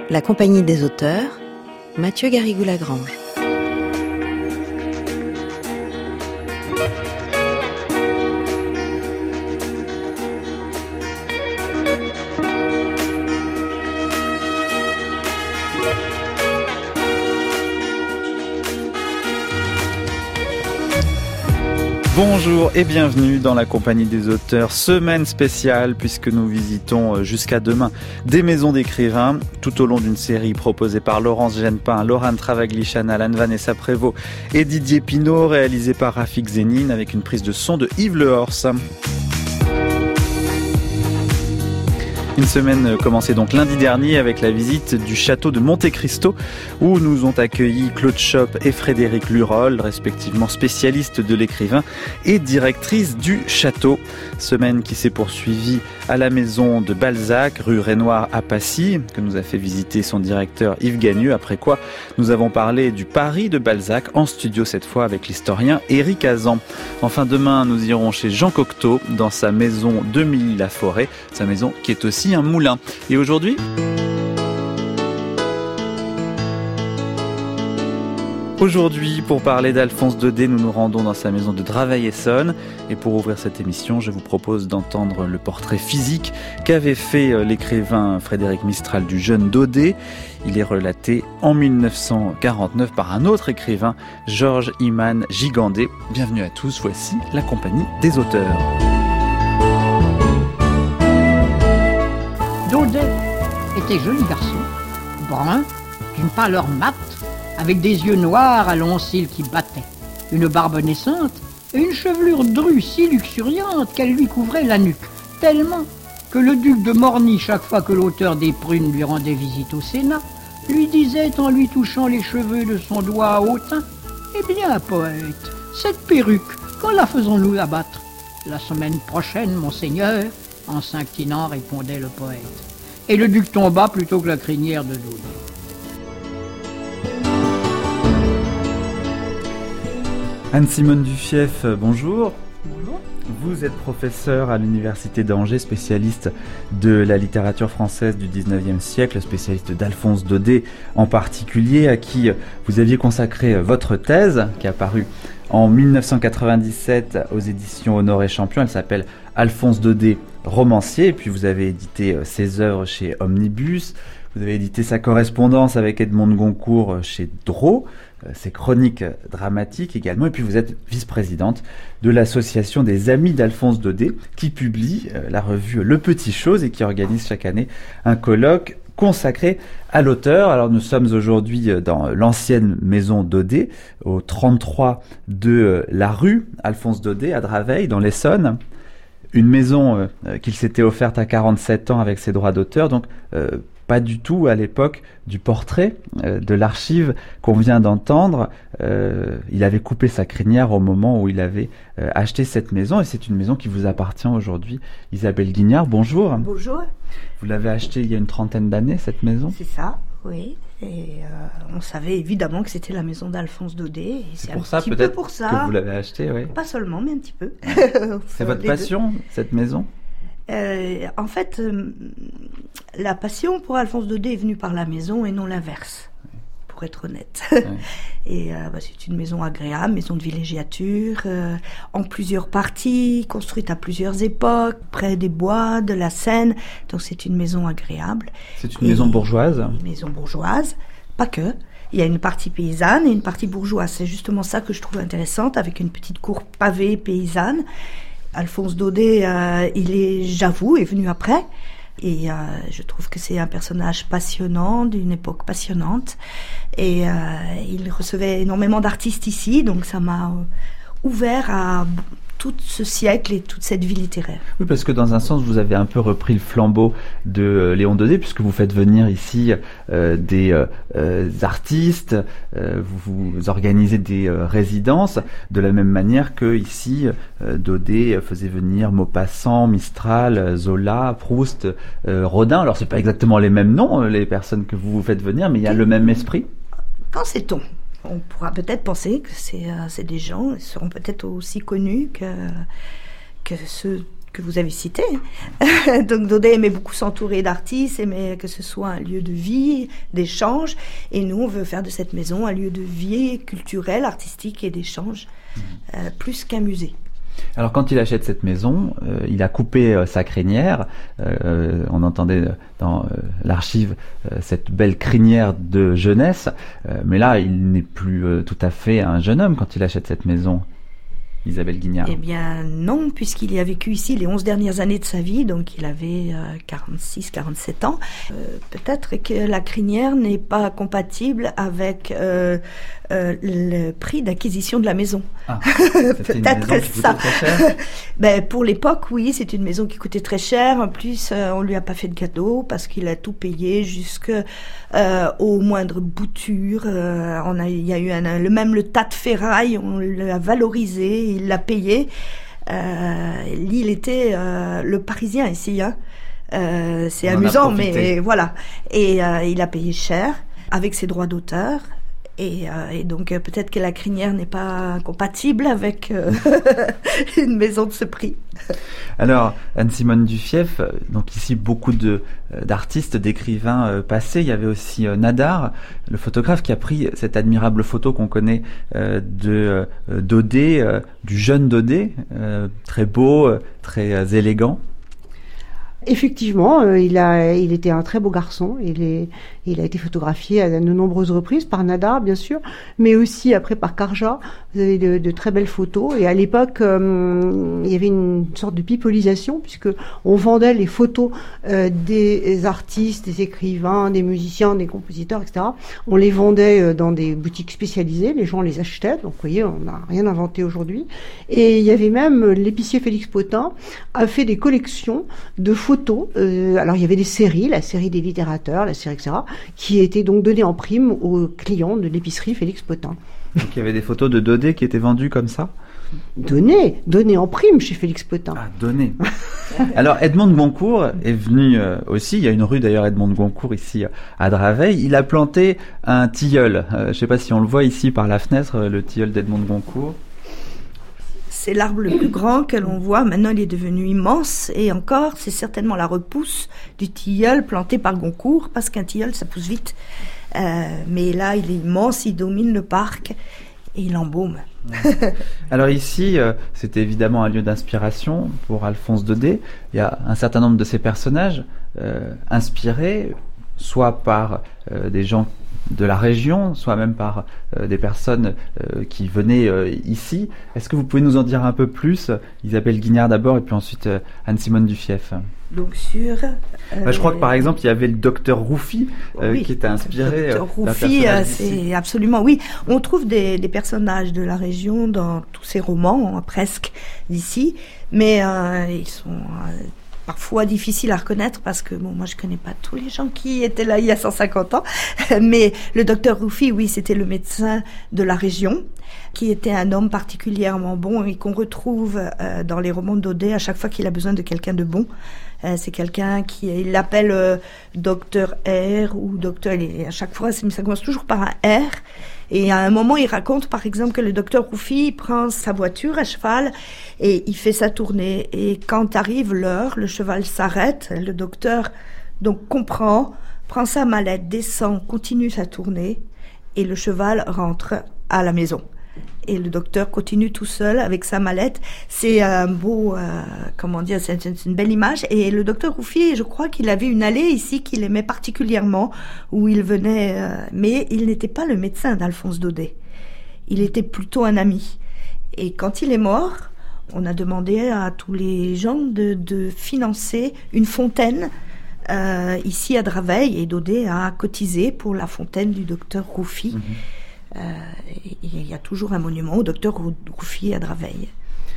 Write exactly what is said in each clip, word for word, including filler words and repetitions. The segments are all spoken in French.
La Compagnie des auteurs, Mathieu Garrigou-Lagrange. Bonjour et bienvenue dans la Compagnie des auteurs, semaine spéciale puisque nous visitons jusqu'à demain des maisons d'écrivains tout au long d'une série proposée par Laurence Genepin, Laurent Travagli-Chanal, Anne-Vanessa Prévost et Didier Pinault, réalisée par Rafik Zénine avec une prise de son de Yves Lehorst. Une semaine commencée donc lundi dernier avec la visite du château de Monte Cristo où nous ont accueillis Claude Chope et Frédéric Lurol, respectivement spécialistes de l'écrivain et directrices du château. Semaine qui s'est poursuivie à la maison de Balzac, rue Renoir à Passy, que nous a fait visiter son directeur Yves Gagneux, après quoi nous avons parlé du Paris de Balzac en studio cette fois avec l'historien Éric Hazan. Enfin demain nous irons chez Jean Cocteau dans sa maison de Milly-la-Forêt, sa maison qui est aussi un moulin. Et aujourd'hui, Aujourd'hui, pour parler d'Alphonse Daudet, nous nous rendons dans sa maison de Draveil-Essonnes. Et pour ouvrir cette émission, je vous propose d'entendre le portrait physique qu'avait fait l'écrivain Frédéric Mistral du jeune Daudet. Il est relaté en dix-neuf cent quarante-neuf par un autre écrivain, Georges Iman Gigandet. Bienvenue à tous, voici la Compagnie des auteurs. Daudet était joli garçon, brun, d'une pâleur mate, avec des yeux noirs à longs cils qui battaient, une barbe naissante et une chevelure drue si luxuriante qu'elle lui couvrait la nuque, tellement que le duc de Morny, chaque fois que l'auteur des Prunes lui rendait visite au Sénat, lui disait en lui touchant les cheveux de son doigt hautain : « Eh bien, poète, cette perruque, quand la faisons-nous abattre ? » « La semaine prochaine, monseigneur, » en s'inclinant répondait le poète. Et le duc tomba plutôt que la crinière de Daudet. Anne-Simone Duffief, bonjour. Bonjour. Vous êtes professeur à l'Université d'Angers, spécialiste de la littérature française du dix-neuvième siècle, spécialiste d'Alphonse Daudet en particulier, à qui vous aviez consacré votre thèse, qui est apparue en dix-neuf cent quatre-vingt-dix-sept aux éditions Honoré Champion. Elle s'appelle Alphonse Daudet, romancier, et puis vous avez édité ses œuvres chez Omnibus, vous avez édité sa correspondance avec Edmond de Goncourt chez Drault, ses chroniques dramatiques également, et puis vous êtes vice-présidente de l'association des Amis d'Alphonse Daudet, qui publie la revue Le Petit Chose et qui organise chaque année un colloque consacré à l'auteur. Alors nous sommes aujourd'hui dans l'ancienne maison Daudet, au trente-trois de la rue Alphonse Daudet à Draveil, dans l'Essonne. Une maison euh, qu'il s'était offerte à quarante-sept ans avec ses droits d'auteur, donc euh, pas du tout à l'époque du portrait euh, de l'archive qu'on vient d'entendre. Euh, il avait coupé sa crinière au moment où il avait euh, acheté cette maison, et c'est une maison qui vous appartient aujourd'hui. Isabelle Guignard, bonjour. Bonjour. Vous l'avez achetée il y a une trentaine d'années, cette maison ? C'est ça, oui. Et euh, on savait évidemment que c'était la maison d'Alphonse Daudet. Et c'est, c'est pour un ça petit peut-être peu pour ça. que vous l'avez achetée, oui. Pas seulement, mais un petit peu. C'est votre passion, deux. Cette maison ? Euh, en fait, euh, la passion pour Alphonse Daudet est venue par la maison et non l'inverse, pour être honnête. Ouais. Et euh, bah, c'est une maison agréable, maison de villégiature, euh, en plusieurs parties, construite à plusieurs époques, près des bois, de la Seine. Donc c'est une maison agréable. C'est une et maison bourgeoise ? Une maison bourgeoise, pas que. Il y a une partie paysanne et une partie bourgeoise. C'est justement ça que je trouve intéressante, avec une petite cour pavée paysanne. Alphonse Daudet, euh, il est, j'avoue, est venu après. Et euh, je trouve que c'est un personnage passionnant, d'une époque passionnante. Et euh, il recevait énormément d'artistes ici, donc ça m'a euh, ouvert à tout ce siècle et toute cette vie littéraire. Oui, parce que dans un sens, vous avez un peu repris le flambeau de euh, Léon Daudet, puisque vous faites venir ici euh, des euh, artistes, euh, vous, vous organisez des euh, résidences, de la même manière que ici, euh, Daudet faisait venir Maupassant, Mistral, Zola, Proust, euh, Rodin. Alors, c'est pas exactement les mêmes noms, les personnes que vous vous faites venir, mais il y a le même esprit. Qu'en sait-on ? On pourra peut-être penser que c'est, euh, c'est des gens, ils seront peut-être aussi connus que, que ceux que vous avez cité. Donc Daudet aimait beaucoup s'entourer d'artistes, aimait que ce soit un lieu de vie, d'échange. Et nous, on veut faire de cette maison un lieu de vie culturel, artistique et d'échange, mmh. euh, plus qu'un musée. Alors quand il achète cette maison, euh, il a coupé euh, sa crinière. Euh, on entendait dans euh, l'archive euh, cette belle crinière de jeunesse. Euh, mais là, il n'est plus euh, tout à fait un jeune homme quand il achète cette maison. Isabelle Guignard. Eh bien non, puisqu'il y a vécu ici les onze dernières années de sa vie, donc il avait euh, quarante-six, quarante-sept ans. Euh, peut-être que la crinière n'est pas compatible avec euh, euh, le prix d'acquisition de la maison. Ah, peut-être une maison qui ça. Très cher. Ben, pour l'époque, oui, c'est une maison qui coûtait très cher. En plus, euh, on lui a pas fait de cadeau parce qu'il a tout payé jusque euh, aux moindres boutures. Euh, on a, il y a eu un, le même le tas de ferraille, on l'a valorisé, il l'a payé. Euh, il était euh, le Parisien ici, hein. Euh, c'est on amusant, mais voilà. Et euh, il a payé cher avec ses droits d'auteur. Et, euh, et donc euh, peut-être que la crinière n'est pas compatible avec euh, une maison de ce prix. Alors Anne-Simone Duffief, donc ici beaucoup de d'artistes, d'écrivains euh, passés. Il y avait aussi euh, Nadar, le photographe qui a pris cette admirable photo qu'on connaît euh, de euh, Daudet, euh, du jeune Daudet, euh, très beau, euh, très euh, élégant. Effectivement, euh, il a, il était un très beau garçon. Il est, il a été photographié à de nombreuses reprises par Nadar, bien sûr, mais aussi après par Karja. Vous avez de, de très belles photos. Et à l'époque, euh, il y avait une sorte de pipolisation puisque on vendait les photos euh, des artistes, des écrivains, des musiciens, des compositeurs, et cetera. On les vendait euh, dans des boutiques spécialisées. Les gens les achetaient. Donc, vous voyez, on n'a rien inventé aujourd'hui. Et il y avait même l'épicier Félix Potin a fait des collections de photos. Euh, alors il y avait des séries, la série des littérateurs, la série et cetera, qui étaient donc données en prime aux clients de l'épicerie Félix Potin. Donc il y avait des photos de Daudet qui étaient vendues comme ça ? Données, données en prime chez Félix Potin. Ah, données. Alors Edmond de Goncourt est venu euh, aussi, il y a une rue d'ailleurs Edmond de Goncourt ici à Draveil, il a planté un tilleul. Euh, je ne sais pas si on le voit ici par la fenêtre, le tilleul d'Edmond de Goncourt. C'est l'arbre le plus grand que l'on voit. Maintenant, il est devenu immense. Et encore, c'est certainement la repousse du tilleul planté par Goncourt, parce qu'un tilleul, ça pousse vite. Euh, mais là, il est immense, il domine le parc et il embaume. Alors ici, euh, c'était évidemment un lieu d'inspiration pour Alphonse Daudet. Il y a un certain nombre de ces personnages euh, inspirés, soit par euh, des gens de la région, soit même par euh, des personnes euh, qui venaient euh, ici. Est-ce que vous pouvez nous en dire un peu plus, Isabelle Guignard d'abord, et puis ensuite euh, Anne-Simone Duffief? Donc sur... Euh, bah, je crois que par exemple, il y avait le docteur Rouffy euh, oui, qui était inspiré. Le docteur Rouffy, euh, c'est absolument... Oui, on trouve des, des personnages de la région dans tous ces romans, hein, presque, d'ici, mais euh, ils sont... Euh, parfois difficile à reconnaître parce que bon, moi je connais pas tous les gens qui étaient là il y a cent cinquante ans, mais le docteur Rouffy, oui, c'était le médecin de la région, qui était un homme particulièrement bon et qu'on retrouve euh, dans les romans de Daudet à chaque fois qu'il a besoin de quelqu'un de bon. Euh, c'est quelqu'un qui, il l'appelle euh, docteur R ou docteur, et à chaque fois ça commence toujours par un R. Et à un moment, il raconte, par exemple, que le docteur Rouffy prend sa voiture à cheval et il fait sa tournée. Et quand arrive l'heure, le cheval s'arrête. Le docteur, donc, comprend, prend sa mallette, descend, continue sa tournée et le cheval rentre à la maison. Et le docteur continue tout seul avec sa mallette. C'est un beau, euh, comment dire, c'est, c'est une belle image. Et le docteur Rouffy, je crois qu'il avait une allée ici qu'il aimait particulièrement, où il venait, euh, mais il n'était pas le médecin d'Alphonse Daudet. Il était plutôt un ami. Et quand il est mort, on a demandé à tous les gens de, de financer une fontaine euh, ici à Draveil. Et Daudet a cotisé pour la fontaine du docteur Rouffy. Mmh. Euh, il y a toujours un monument au docteur Rouffy à Draveil.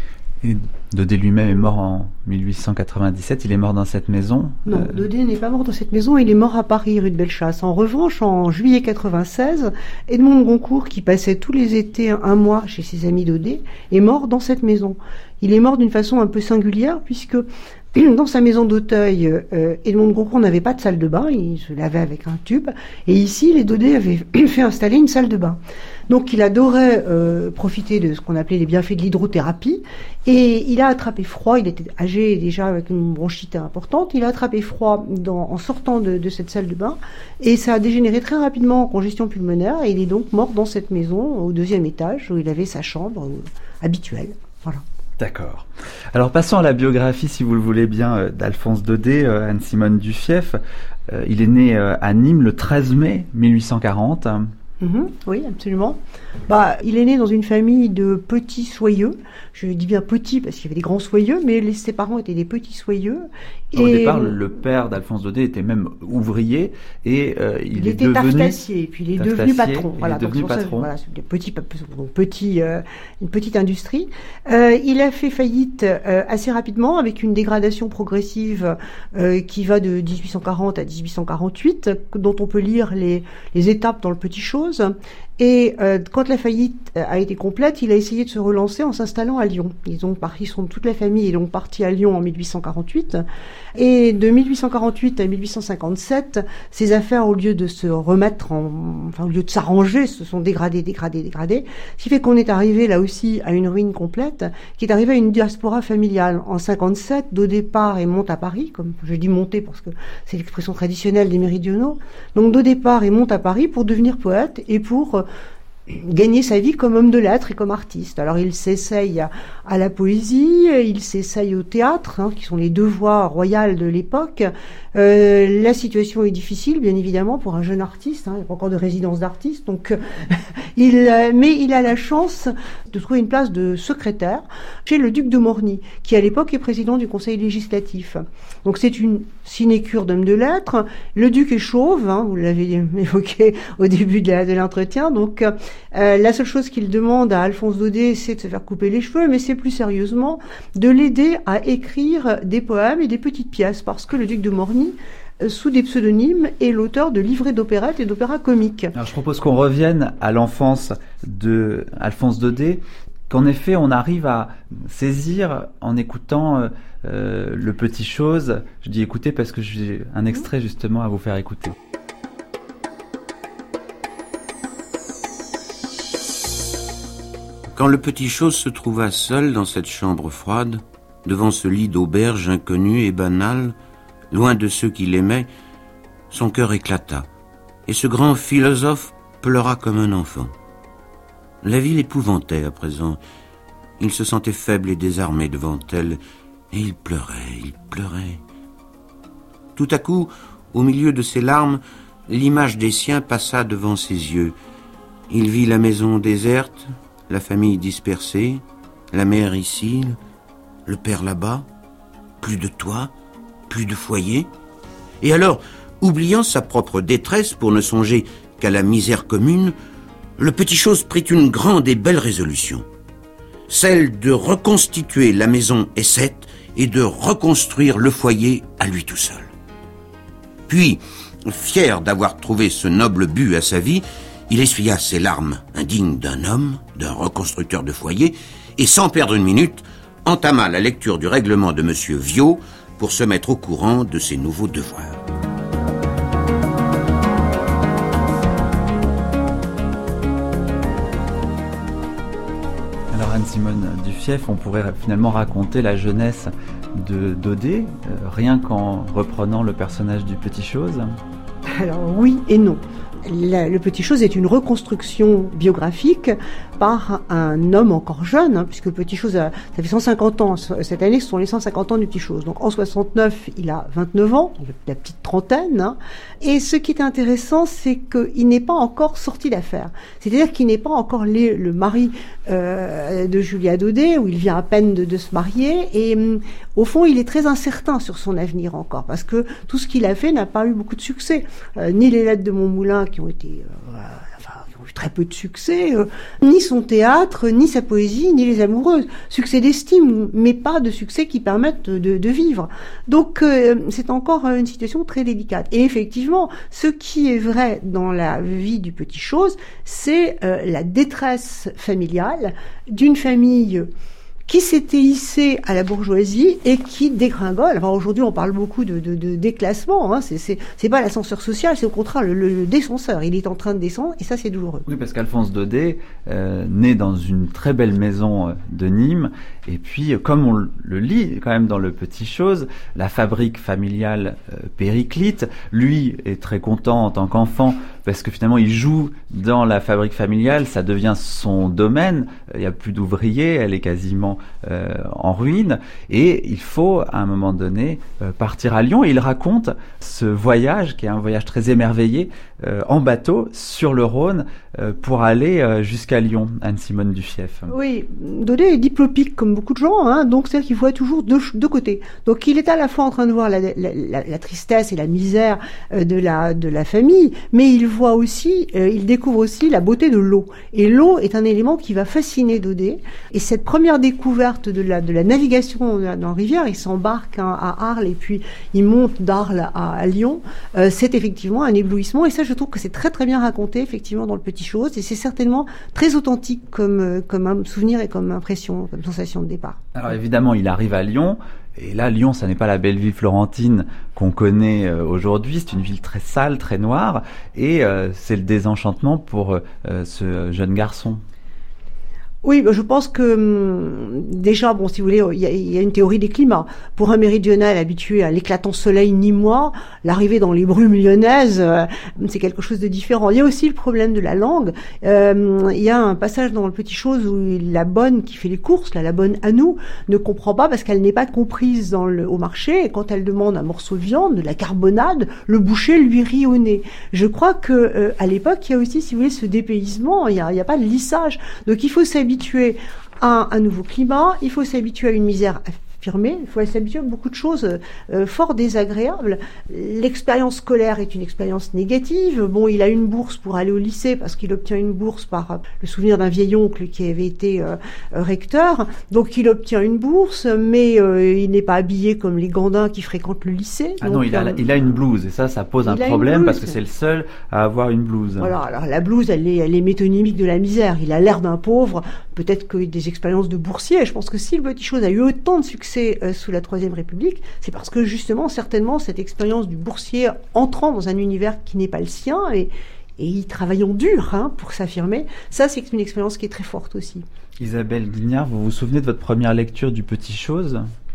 Et Daudet lui-même est mort en mille huit cent quatre-vingt-dix-sept, il est mort dans cette maison. Non, euh... Daudet n'est pas mort dans cette maison, il est mort à Paris, rue de Bellechasse. En revanche, en juillet quatre-vingt-seize, Edmond de Goncourt, qui passait tous les étés un mois chez ses amis Daudet, est mort dans cette maison. Il est mort d'une façon un peu singulière, puisque dans sa maison d'Auteuil, euh, Edmond de Goncourt n'avait pas de salle de bain, il se lavait avec un tube, et ici, les Daudet avaient fait installer une salle de bain. Donc il adorait euh, profiter de ce qu'on appelait les bienfaits de l'hydrothérapie, et il a attrapé froid, il était âgé déjà avec une bronchite importante, il a attrapé froid dans, en sortant de, de cette salle de bain, et ça a dégénéré très rapidement en congestion pulmonaire, et il est donc mort dans cette maison au deuxième étage où il avait sa chambre euh, habituelle. Voilà. D'accord. Alors passons à la biographie, si vous le voulez bien, d'Alphonse Daudet, Anne-Simone Duffief. Euh, il est né euh, à Nîmes le treize mai mille huit cent quarante. Mmh, oui, absolument. Bah, il est né dans une famille de petits soyeux. Je dis bien petits parce qu'il y avait des grands soyeux, mais les, ses parents étaient des petits soyeux. Au et départ, le père d'Alphonse Daudet était même ouvrier et euh, il, il est était devenu taffetassier, puis il est devenu patron. Il voilà, est devenu donc, patron. Ça, voilà, des petits, petits, euh, une petite industrie. Euh, il a fait faillite euh, assez rapidement avec une dégradation progressive euh, qui va de dix-huit cent quarante à dix-huit cent quarante-huit, dont on peut lire les, les étapes dans le Petit Chose. Et euh, quand la faillite a été complète, il a essayé de se relancer en s'installant à Lyon. Ils ont parti, sont toute la famille est donc partie à Lyon en mille huit cent quarante-huit. Et de mille huit cent quarante-huit à mille huit cent cinquante-sept, ses affaires, au lieu de se remettre en, enfin, au lieu de s'arranger, se sont dégradées, dégradées, dégradées. Ce qui fait qu'on est arrivé là aussi à une ruine complète, qui est arrivé à une diaspora familiale. En cinquante-sept, Daudet part et monte à Paris, comme je dis monter parce que c'est l'expression traditionnelle des méridionaux. Donc Daudet part et monte à Paris pour devenir poète et pour euh, gagner sa vie comme homme de lettres et comme artiste. Alors il s'essaye à, à la poésie, il s'essaye au théâtre, hein, qui sont les deux voies royales de l'époque. Euh, la situation est difficile, bien évidemment, pour un jeune artiste. Hein, il n'y a pas encore de résidence d'artiste, donc euh, il, euh, mais il a la chance de trouver une place de secrétaire chez le duc de Morny, qui à l'époque est président du Conseil législatif. Donc c'est une sinécure d'homme de lettres. Le duc est chauve, hein, vous l'avez évoqué au début de, la, de l'entretien. Donc euh, la seule chose qu'il demande à Alphonse Daudet, c'est de se faire couper les cheveux, mais c'est plus sérieusement de l'aider à écrire des poèmes et des petites pièces, parce que le duc de Morny, sous des pseudonymes, est l'auteur de livrets d'opérettes et d'opéras comiques. Alors je propose qu'on revienne à l'enfance de Alphonse Daudet, qu'en effet on arrive à saisir en écoutant euh, euh, le Petit Chose. Je dis écouter parce que j'ai un extrait justement à vous faire écouter. Quand le Petit Chose se trouva seul dans cette chambre froide, devant ce lit d'auberge inconnu et banal, loin de ceux qui l'aimaient, son cœur éclata, et ce grand philosophe pleura comme un enfant. La vie l'épouvantait à présent. Il se sentait faible et désarmé devant elle, et il pleurait, il pleurait. Tout à coup, au milieu de ses larmes, l'image des siens passa devant ses yeux. Il vit la maison déserte, la famille dispersée, la mère ici, le père là-bas, plus de toit, plus de foyer. Et alors, oubliant sa propre détresse pour ne songer qu'à la misère commune, le Petit Chose prit une grande et belle résolution, celle de reconstituer la maison Essette et de reconstruire le foyer à lui tout seul. Puis, fier d'avoir trouvé ce noble but à sa vie, il essuya ses larmes indignes d'un homme, d'un reconstructeur de foyer, et sans perdre une minute, entama la lecture du règlement de Monsieur Viot pour se mettre au courant de ses nouveaux devoirs. Alors Anne-Simone Duffief, on pourrait finalement raconter la jeunesse de Daudet, euh, rien qu'en reprenant le personnage du Petit Chose. Alors oui et non. La, le Petit Chose est une reconstruction biographique par un homme encore jeune, hein, puisque le Petit Chose, a, ça fait cent cinquante ans, cette année ce sont les cent cinquante ans du Petit Chose. Donc en soixante-neuf, il a vingt-neuf ans, la petite trentaine. Hein, et ce qui est intéressant, c'est qu'il n'est pas encore sorti d'affaires. C'est-à-dire qu'il n'est pas encore les, le mari euh, de Julia Daudet, où il vient à peine de, de se marier. Et euh, au fond, il est très incertain sur son avenir encore, parce que tout ce qu'il a fait n'a pas eu beaucoup de succès. Euh, ni les lettres de Montmoulin, qui ont été euh, enfin, qui ont eu très peu de succès, euh, ni son théâtre, ni sa poésie, ni les amoureuses. Succès d'estime, mais pas de succès qui permettent de, de vivre. Donc euh, c'est encore une situation très délicate. Et effectivement, ce qui est vrai dans la vie du Petit Chose, c'est euh, la détresse familiale d'une famille qui s'était hissé à la bourgeoisie et qui dégringole. Alors aujourd'hui, on parle beaucoup de, de, de déclassement. Hein. C'est, c'est, c'est pas l'ascenseur social, c'est au contraire le, le, le descenseur. Il est en train de descendre et ça, c'est douloureux. Oui, parce qu'Alphonse Daudet euh, naît dans une très belle maison de Nîmes. Et puis, comme on le lit quand même dans le Petit Chose, la fabrique familiale euh, périclite. Lui est très content en tant qu'enfant parce que finalement, il joue dans la fabrique familiale. Ça devient son domaine. Il n'y a plus d'ouvriers. Elle est quasiment euh, en ruine. Et il faut, à un moment donné, euh, partir à Lyon. Et il raconte ce voyage, qui est un voyage très émerveillé, euh, en bateau, sur le Rhône, euh, pour aller euh, jusqu'à Lyon, Anne-Simone Duffief. Oui, Daudet est diplopique, comme beaucoup de gens, hein, donc c'est-à-dire qu'il voit toujours deux, deux côtés. Donc il est à la fois en train de voir la, la, la, la tristesse et la misère euh, de, la, de la famille, mais il voit aussi, euh, il découvre aussi la beauté de l'eau. Et l'eau est un élément qui va fasciner Daudet. Et cette première découverte de la, de la navigation dans la rivière, il s'embarque hein, à Arles et puis il monte d'Arles à, à Lyon, euh, c'est effectivement un éblouissement. Et ça, je trouve que c'est très très bien raconté, effectivement, dans le Petit Chose. Et c'est certainement très authentique comme, comme un souvenir et comme impression, comme sensation de départ. Alors évidemment, il arrive à Lyon. Et là, Lyon, ça n'est pas la belle ville florentine qu'on connaît euh, aujourd'hui. C'est une ville très sale, très noire. Et euh, c'est le désenchantement pour euh, ce jeune garçon. Oui, je pense que hum, déjà, bon, si vous voulez, il y, a, il y a une théorie des climats. Pour un méridional habitué à l'éclatant soleil nîmois, l'arrivée dans les brumes lyonnaises, euh, c'est quelque chose de différent. Il y a aussi le problème de la langue. Euh, il y a un passage dans le Petit Chose où la bonne qui fait les courses, là, la bonne à nous, ne comprend pas parce qu'elle n'est pas comprise dans le, au marché. Et quand elle demande un morceau de viande, de la carbonade, le boucher lui rit au nez. Je crois que euh, à l'époque, il y a aussi, si vous voulez, ce dépaysement. Il y a, il y a pas de lissage. Donc il faut s'habituer s'habituer à un nouveau climat, il faut s'habituer à une misère affirmée, il faut s'habituer à beaucoup de choses euh, fort désagréables. L'expérience scolaire est une expérience négative. Bon, il a une bourse pour aller au lycée parce qu'il obtient une bourse par euh, le souvenir d'un vieil oncle qui avait été euh, recteur. Donc il obtient une bourse, mais euh, il n'est pas habillé comme les gandins qui fréquentent le lycée. Ah donc, non, il a, euh, il a une blouse et ça, ça pose un problème parce que c'est le seul à avoir une blouse. Voilà, alors la blouse, elle est, elle est métonymique de la misère. Il a l'air d'un pauvre, peut-être que des expériences de boursier. Je pense que si le Petit Chose a eu autant de succès euh, sous la Troisième République, c'est parce que justement, certainement, cette expérience du boursier entrant dans un univers qui n'est pas le sien et, et y travaillant dur hein, pour s'affirmer, ça c'est une expérience qui est très forte aussi. Isabelle Guignard, vous vous souvenez de votre première lecture du Petit Chose ?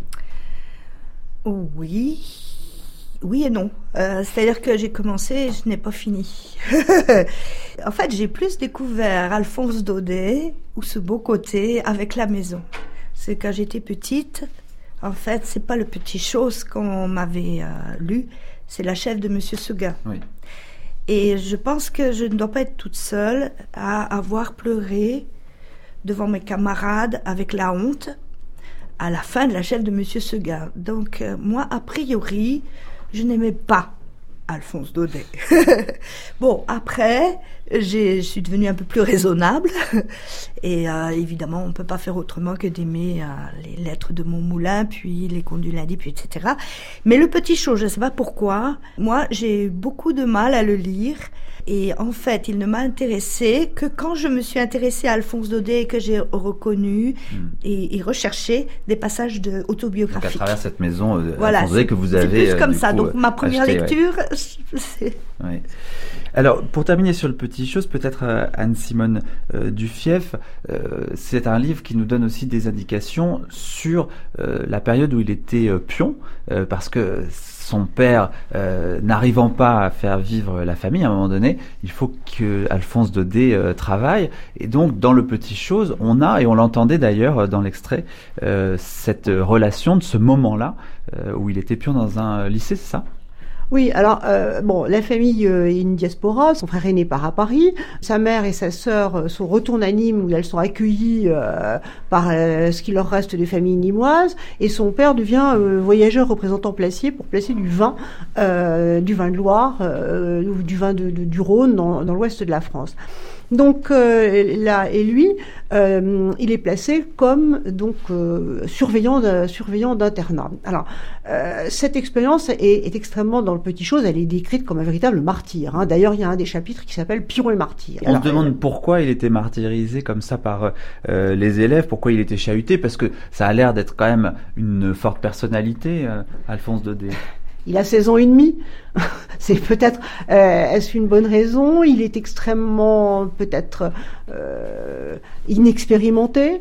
Oui. Oui et non. Euh, c'est-à-dire que j'ai commencé et je n'ai pas fini. En fait, j'ai plus découvert Alphonse Daudet ou ce beau côté avec la maison. C'est quand j'étais petite, en fait, c'est pas le Petit Chose qu'on m'avait euh, lu, c'est La chèvre de Monsieur Seguin. Oui. Et je pense que je ne dois pas être toute seule à avoir pleuré devant mes camarades avec la honte à la fin de La chèvre de Monsieur Seguin. Donc, euh, moi, a priori, je n'aimais pas Alphonse Daudet. Bon, après, j'ai, je suis devenue un peu plus raisonnable. Et euh, évidemment, on ne peut pas faire autrement que d'aimer euh, les lettres de Montmoulin, puis les contes du lundi, puis et cetera. Mais le Petit Chose, je ne sais pas pourquoi, moi, j'ai eu beaucoup de mal à le lire. Et en fait, il ne m'a intéressé que quand je me suis intéressée à Alphonse Daudet et que j'ai reconnu mmh. et, et recherché des passages de autobiographiques. Donc à travers cette maison, euh, voilà, Alphonse Daudet que vous avez c'est plus comme euh, ça. coup, Donc ma première acheté, lecture, ouais. c'est... Ouais. Alors, pour terminer sur le Petit Chose, peut-être euh, Anne-Simone euh, Duffief, euh, c'est un livre qui nous donne aussi des indications sur euh, la période où il était euh, pion, euh, parce que son père euh, n'arrivant pas à faire vivre la famille, à un moment donné, il faut que Alphonse Daudet euh, travaille. Et donc, dans le Petit Chose, on a, et on l'entendait d'ailleurs dans l'extrait, euh, cette relation de ce moment-là euh, où il était pion dans un lycée, c'est ça ? Oui, alors euh, bon, la famille euh, est une diaspora. Son frère aîné part à Paris. Sa mère et sa sœur euh, sont retournent à Nîmes où elles sont accueillies euh, par euh, ce qui leur reste de famille nîmoise. Et son père devient euh, voyageur représentant placier pour placer du vin, euh, du vin de Loire euh, ou du vin de, de, du Rhône dans, dans l'ouest de la France. Donc euh, là, et lui, euh, il est placé comme donc euh, surveillant de, surveillant d'internat. Alors euh, cette expérience est, est extrêmement dans le Petit Chose. Elle est décrite comme un véritable martyr. Hein. D'ailleurs, il y a un des chapitres qui s'appelle Piron et martyr. On Alors, se demande euh, pourquoi il était martyrisé comme ça par euh, les élèves, pourquoi il était chahuté, parce que ça a l'air d'être quand même une forte personnalité, euh, Alphonse Daudet. Il a seize ans et demi. C'est peut-être, euh, est-ce une bonne raison? Il est extrêmement, peut-être, euh, inexpérimenté.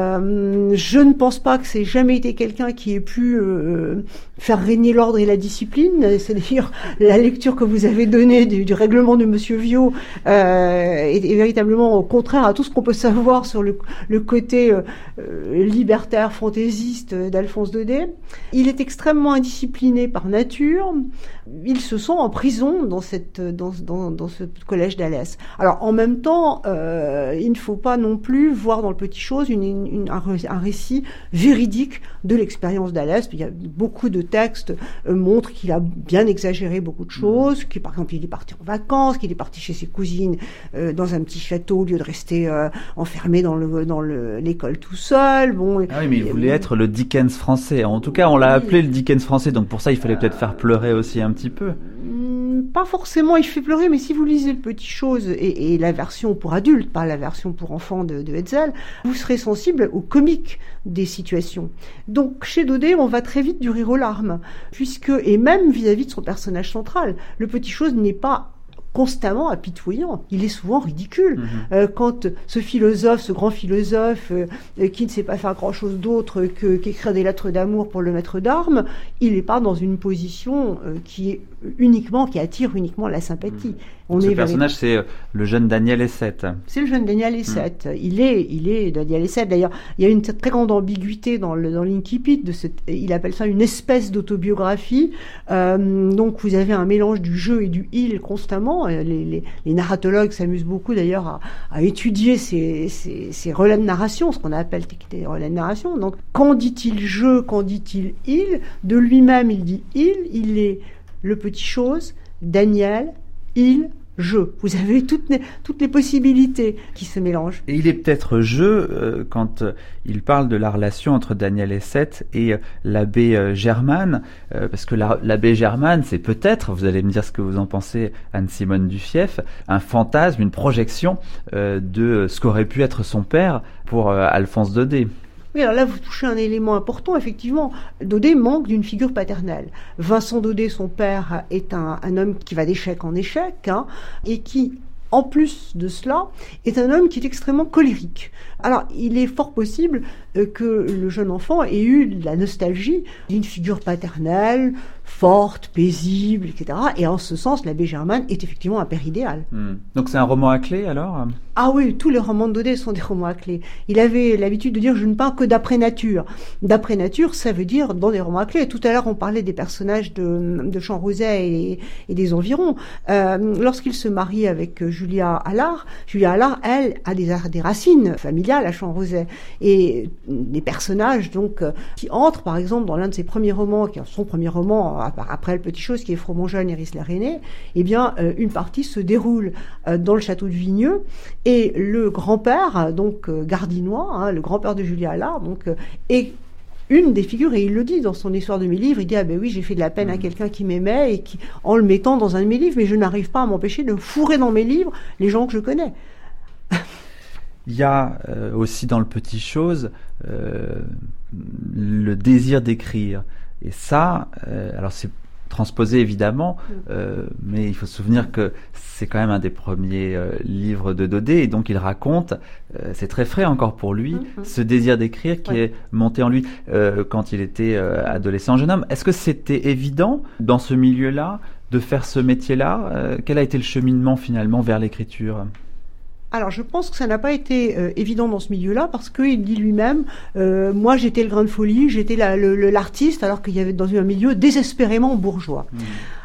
Euh, je ne pense pas que c'est jamais été quelqu'un qui ait pu euh, faire régner l'ordre et la discipline. C'est d'ailleurs la lecture que vous avez donnée du, du règlement de Monsieur Viau euh, est, est véritablement au contraire à tout ce qu'on peut savoir sur le, le côté euh, libertaire, fantaisiste d'Alphonse Daudet. Il est extrêmement indiscipliné par nature. Il se sent en prison dans cette dans dans, dans ce collège d'Alès. Alors en même temps, euh, il ne faut pas non plus voir dans le Petit Chose une, une, un, un récit véridique de l'expérience d'Alès. Il y a beaucoup de textes euh, montrent qu'il a bien exagéré beaucoup de choses. Que par exemple, il est parti en vacances, qu'il est parti chez ses cousines euh, dans un petit château au lieu de rester euh, enfermé dans le dans le, l'école tout seul. Bon. Ah oui, mais il voulait euh, être le Dickens français. En tout cas, on l'a appelé le Dickens français. Donc pour ça, il fallait peut-être faire pleurer aussi un petit peu. Pas forcément, il fait pleurer, mais si vous lisez le Petit Chose et, et la version pour adultes, pas la version pour enfants de, de Hetzel, vous serez sensible au comique des situations. Donc chez Daudet, on va très vite du rire aux larmes, puisque, et même vis-à-vis de son personnage central, le Petit Chose n'est pas constamment apitoyant, il est souvent ridicule. Mmh. Euh, quand ce philosophe, ce grand philosophe euh, qui ne sait pas faire grand-chose d'autre que, qu'écrire des lettres d'amour pour le maître d'armes, il n'est pas dans une position euh, qui est uniquement, qui attire uniquement la sympathie. Mmh. On ce est personnage, c'est le jeune Daniel Essette. C'est le jeune Daniel Essette. Mmh. Il est, il est Daniel Essette. D'ailleurs, il y a une très grande ambiguïté dans le dans l'incipit de cette. Il appelle ça une espèce d'autobiographie. Euh, donc, vous avez un mélange du je et du il constamment. Les, les, les narratologues s'amusent beaucoup d'ailleurs à, à étudier ces, ces, ces relais de narration, ce qu'on appelle des relais de narration. Donc, quand dit-il je, quand dit-il il? De lui-même, il dit il. Il est le Petit Chose, Daniel, il. Je. Vous avez toutes les, toutes les possibilités qui se mélangent. Et il est peut-être je euh, quand euh, il parle de la relation entre Daniel Essette et euh, l'abbé euh, Germane, euh, parce que la, l'abbé Germane, c'est peut-être, vous allez me dire ce que vous en pensez, Anne-Simone Duffief, un fantasme, une projection euh, de ce qu'aurait pu être son père pour euh, Alphonse Daudet. Oui, alors là, vous touchez un élément important. Effectivement, Daudet manque d'une figure paternelle. Vincent Daudet, son père, est un, un homme qui va d'échec en échec, hein, et qui, en plus de cela, est un homme qui est extrêmement colérique. Alors, il est fort possible euh, que le jeune enfant ait eu la nostalgie d'une figure paternelle, forte, paisible, et cetera. Et en ce sens, l'abbé Germane est effectivement un père idéal. Mmh. Donc c'est un roman à clé, alors ? Ah oui, tous les romans de Daudet sont des romans à clé. Il avait l'habitude de dire « je ne parle que d'après nature ». D'après nature, ça veut dire dans des romans à clé. Tout à l'heure, on parlait des personnages de, de Champ-Roset et, et des environs. Euh, lorsqu'il se marie avec Julia Allard, Julia Allard, elle, a des, des racines familiales à Champ-Roset. Et des personnages donc qui entrent, par exemple, dans l'un de ses premiers romans, qui est son premier roman, après Le Petit Chose, qui est Fromont-Jeune, Iris l'aîné, eh bien, euh, une partie se déroule euh, dans le château de Vigneux, et le grand-père, donc euh, Gardinois, hein, le grand-père de Julia Allard, donc, euh, est une des figures, et il le dit dans son histoire de mes livres, il dit « Ah ben oui, j'ai fait de la peine mmh. à quelqu'un qui m'aimait, et qui, en le mettant dans un de mes livres, mais je n'arrive pas à m'empêcher de fourrer dans mes livres les gens que je connais. » Il y a euh, aussi dans Le Petit Chose euh, le désir d'écrire. Et ça, euh, alors c'est transposé évidemment, euh, mais il faut se souvenir que c'est quand même un des premiers euh, livres de Daudet, et donc il raconte, euh, c'est très frais encore pour lui, mm-hmm. ce désir d'écrire qui ouais. est monté en lui euh, quand il était euh, adolescent, jeune homme. Est-ce que c'était évident dans ce milieu-là de faire ce métier-là ? euh, Quel a été le cheminement finalement vers l'écriture ? Alors, je pense que ça n'a pas été euh, évident dans ce milieu-là, parce qu'il dit lui-même, euh, moi j'étais le grain de folie, j'étais la, le, le, l'artiste, alors qu'il y avait dans un milieu désespérément bourgeois. Mmh.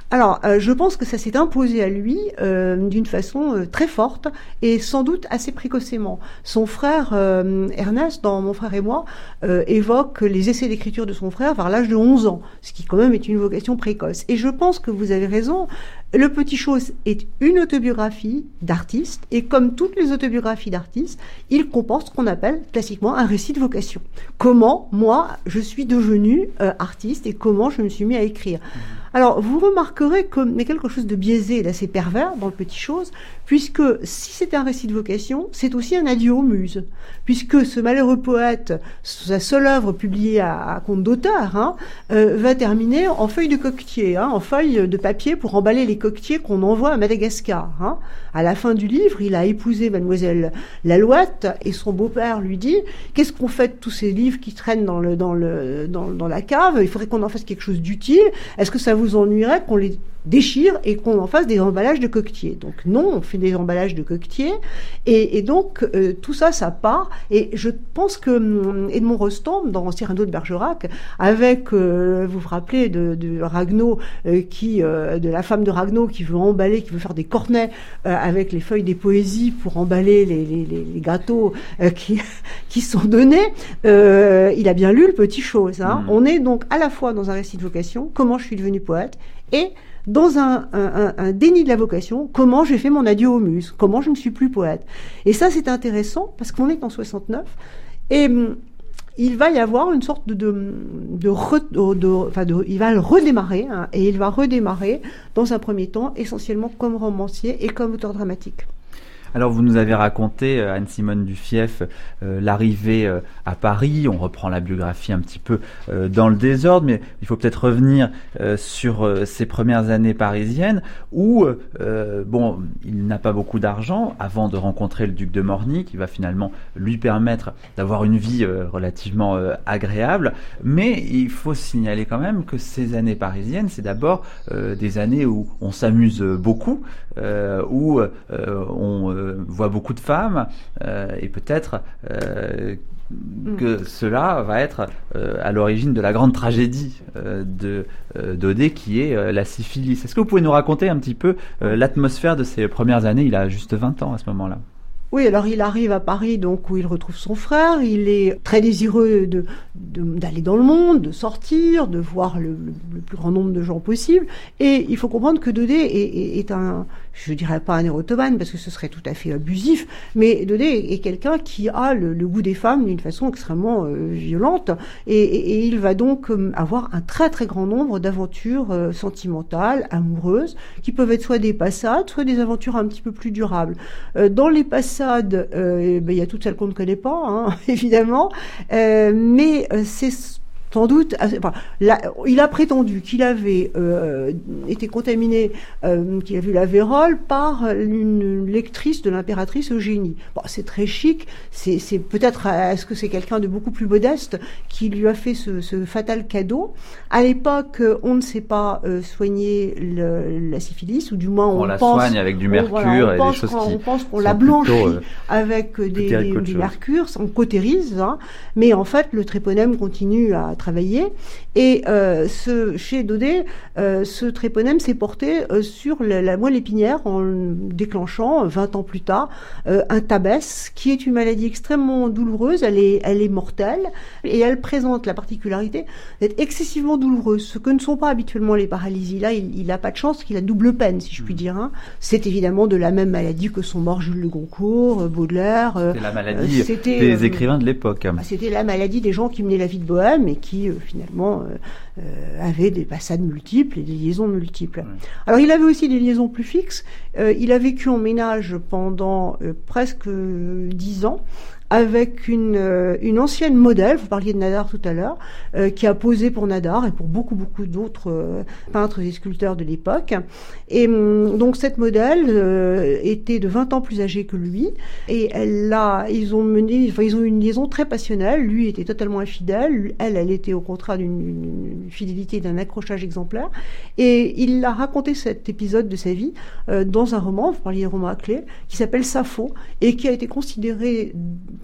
Alors, euh, je pense que ça s'est imposé à lui euh, d'une façon euh, très forte et sans doute assez précocement. Son frère euh, Ernest, dans Mon frère et moi, euh, évoque les essais d'écriture de son frère vers l'âge de onze ans, ce qui quand même est une vocation précoce. Et je pense que vous avez raison, Le Petit Chose est une autobiographie d'artiste et comme toutes les autobiographies d'artistes, il comporte ce qu'on appelle classiquement un récit de vocation. Comment, moi, je suis devenu euh, artiste et comment je me suis mis à écrire. Alors, vous remarquerez qu'il y a quelque chose de biaisé et d'assez pervers dans Le Petit Chose, puisque si c'est un récit de vocation, c'est aussi un adieu aux muses. Puisque ce malheureux poète, sa seule œuvre publiée à, à compte d'auteur, hein, euh, va terminer en feuille de coquetier, hein, en feuille de papier pour emballer les coquetiers qu'on envoie à Madagascar. Hein. À la fin du livre, il a épousé mademoiselle Lalouette et son beau-père lui dit « Qu'est-ce qu'on fait de tous ces livres qui traînent dans, le, dans, le, dans, dans la cave ? Il faudrait qu'on en fasse quelque chose d'utile. Est-ce que ça vous ennuierait qu'on les déchire et qu'on en fasse des emballages de coquetiers ?» Donc non, on fait des emballages de coquetiers et, et donc euh, tout ça, ça part. Et je pense que hum, Edmond Rostand, dans Cyrano de Bergerac, avec, euh, vous vous rappelez de, de Ragueneau, euh, qui, euh, de la femme de Ragueneau qui veut emballer, qui veut faire des cornets euh, avec les feuilles des poésies pour emballer les, les, les, les gâteaux euh, qui, qui sont donnés, euh, il a bien lu Le Petit Chose. Hein. Mmh. On est donc à la fois dans un récit de vocation, comment je suis devenu poète, et dans un, un, un déni de la vocation, comment j'ai fait mon adieu aux muses, comment je ne suis plus poète. Et ça, c'est intéressant, parce qu'on est en soixante-neuf, et hum, il va y avoir une sorte de... de, de, re, de, de, enfin de il va le redémarrer, hein, et il va redémarrer, dans un premier temps, essentiellement comme romancier et comme auteur dramatique. Alors vous nous avez raconté, Anne-Simone Duffief, euh, l'arrivée euh, à Paris. On reprend la biographie un petit peu euh, dans le désordre, mais il faut peut-être revenir euh, sur euh, ses premières années parisiennes où, euh, bon, il n'a pas beaucoup d'argent avant de rencontrer le duc de Morny, qui va finalement lui permettre d'avoir une vie euh, relativement euh, agréable. Mais il faut signaler quand même que ces années parisiennes, c'est d'abord euh, des années où on s'amuse beaucoup, euh, où euh, on euh, voit beaucoup de femmes euh, et peut-être euh, que mmh. cela va être euh, à l'origine de la grande tragédie euh, de euh, Daudet qui est euh, la syphilis. Est-ce que vous pouvez nous raconter un petit peu euh, l'atmosphère de ces premières années ? Il a juste vingt ans à ce moment-là. Oui, alors il arrive à Paris, donc où il retrouve son frère. Il est très désireux de, de, d'aller dans le monde, de sortir, de voir le, le, le plus grand nombre de gens possible. Et il faut comprendre que Daudet est, est, est un, je dirais pas un érotomane parce que ce serait tout à fait abusif, mais Daudet est quelqu'un qui a le, le goût des femmes d'une façon extrêmement euh, violente. Et, et, et il va donc euh, avoir un très très grand nombre d'aventures euh, sentimentales, amoureuses, qui peuvent être soit des passades, soit des aventures un petit peu plus durables. Euh, dans les passades, Euh, ben, il y a toutes celles qu'on ne connaît pas, hein, évidemment, euh, mais euh, c'est sans doute, enfin, là, il a prétendu qu'il avait euh, été contaminé, euh, qu'il avait eu la vérole par une lectrice de l'impératrice Eugénie. Bon, c'est très chic, c'est, c'est peut-être, est-ce que c'est quelqu'un de beaucoup plus modeste qui lui a fait ce, ce fatal cadeau. À l'époque, on ne sait pas euh, soigner le, la syphilis, ou du moins on, on la pense, soigne avec du mercure on, voilà, on et pense des choses qu'on, qui on pense qu'on la blanchit plutôt, euh, avec des, des, des mercures, on cautérise, hein, mais en fait le tréponème continue à travailler. Et euh, ce, chez Daudet, euh, ce tréponème s'est porté euh, sur la, la moelle épinière en déclenchant, vingt ans plus tard, euh, un tabès, qui est une maladie extrêmement douloureuse. Elle est, elle est mortelle et elle présente la particularité d'être excessivement douloureuse, ce que ne sont pas habituellement les paralysies. Là, il n'a pas de chance, qu'il a double peine, si je puis dire. Hein. C'est évidemment de la même maladie que sont morts Jules de Goncourt, Baudelaire. Euh, c'était la maladie euh, c'était, des euh, écrivains de l'époque. Bah, c'était la maladie des gens qui menaient la vie de bohème et qui, euh, finalement, euh, euh, avaient des passades multiples et des liaisons multiples. Ouais. Alors, il avait aussi des liaisons plus fixes. Euh, il a vécu en ménage pendant euh, presque dix ans avec une, euh, une ancienne modèle, vous parliez de Nadar tout à l'heure, euh, qui a posé pour Nadar et pour beaucoup, beaucoup d'autres euh, peintres et sculpteurs de l'époque. Et hum, donc cette modèle euh, était de vingt ans plus âgée que lui, et elle l'a, ils ont mené, enfin ils ont eu une liaison très passionnelle. Lui était totalement infidèle, elle, elle était au contraire d'une une fidélité, d'un accrochage exemplaire. Et il a raconté cet épisode de sa vie euh, dans un roman, vous parliez de roman à clé, qui s'appelle Sappho, et qui a été considéré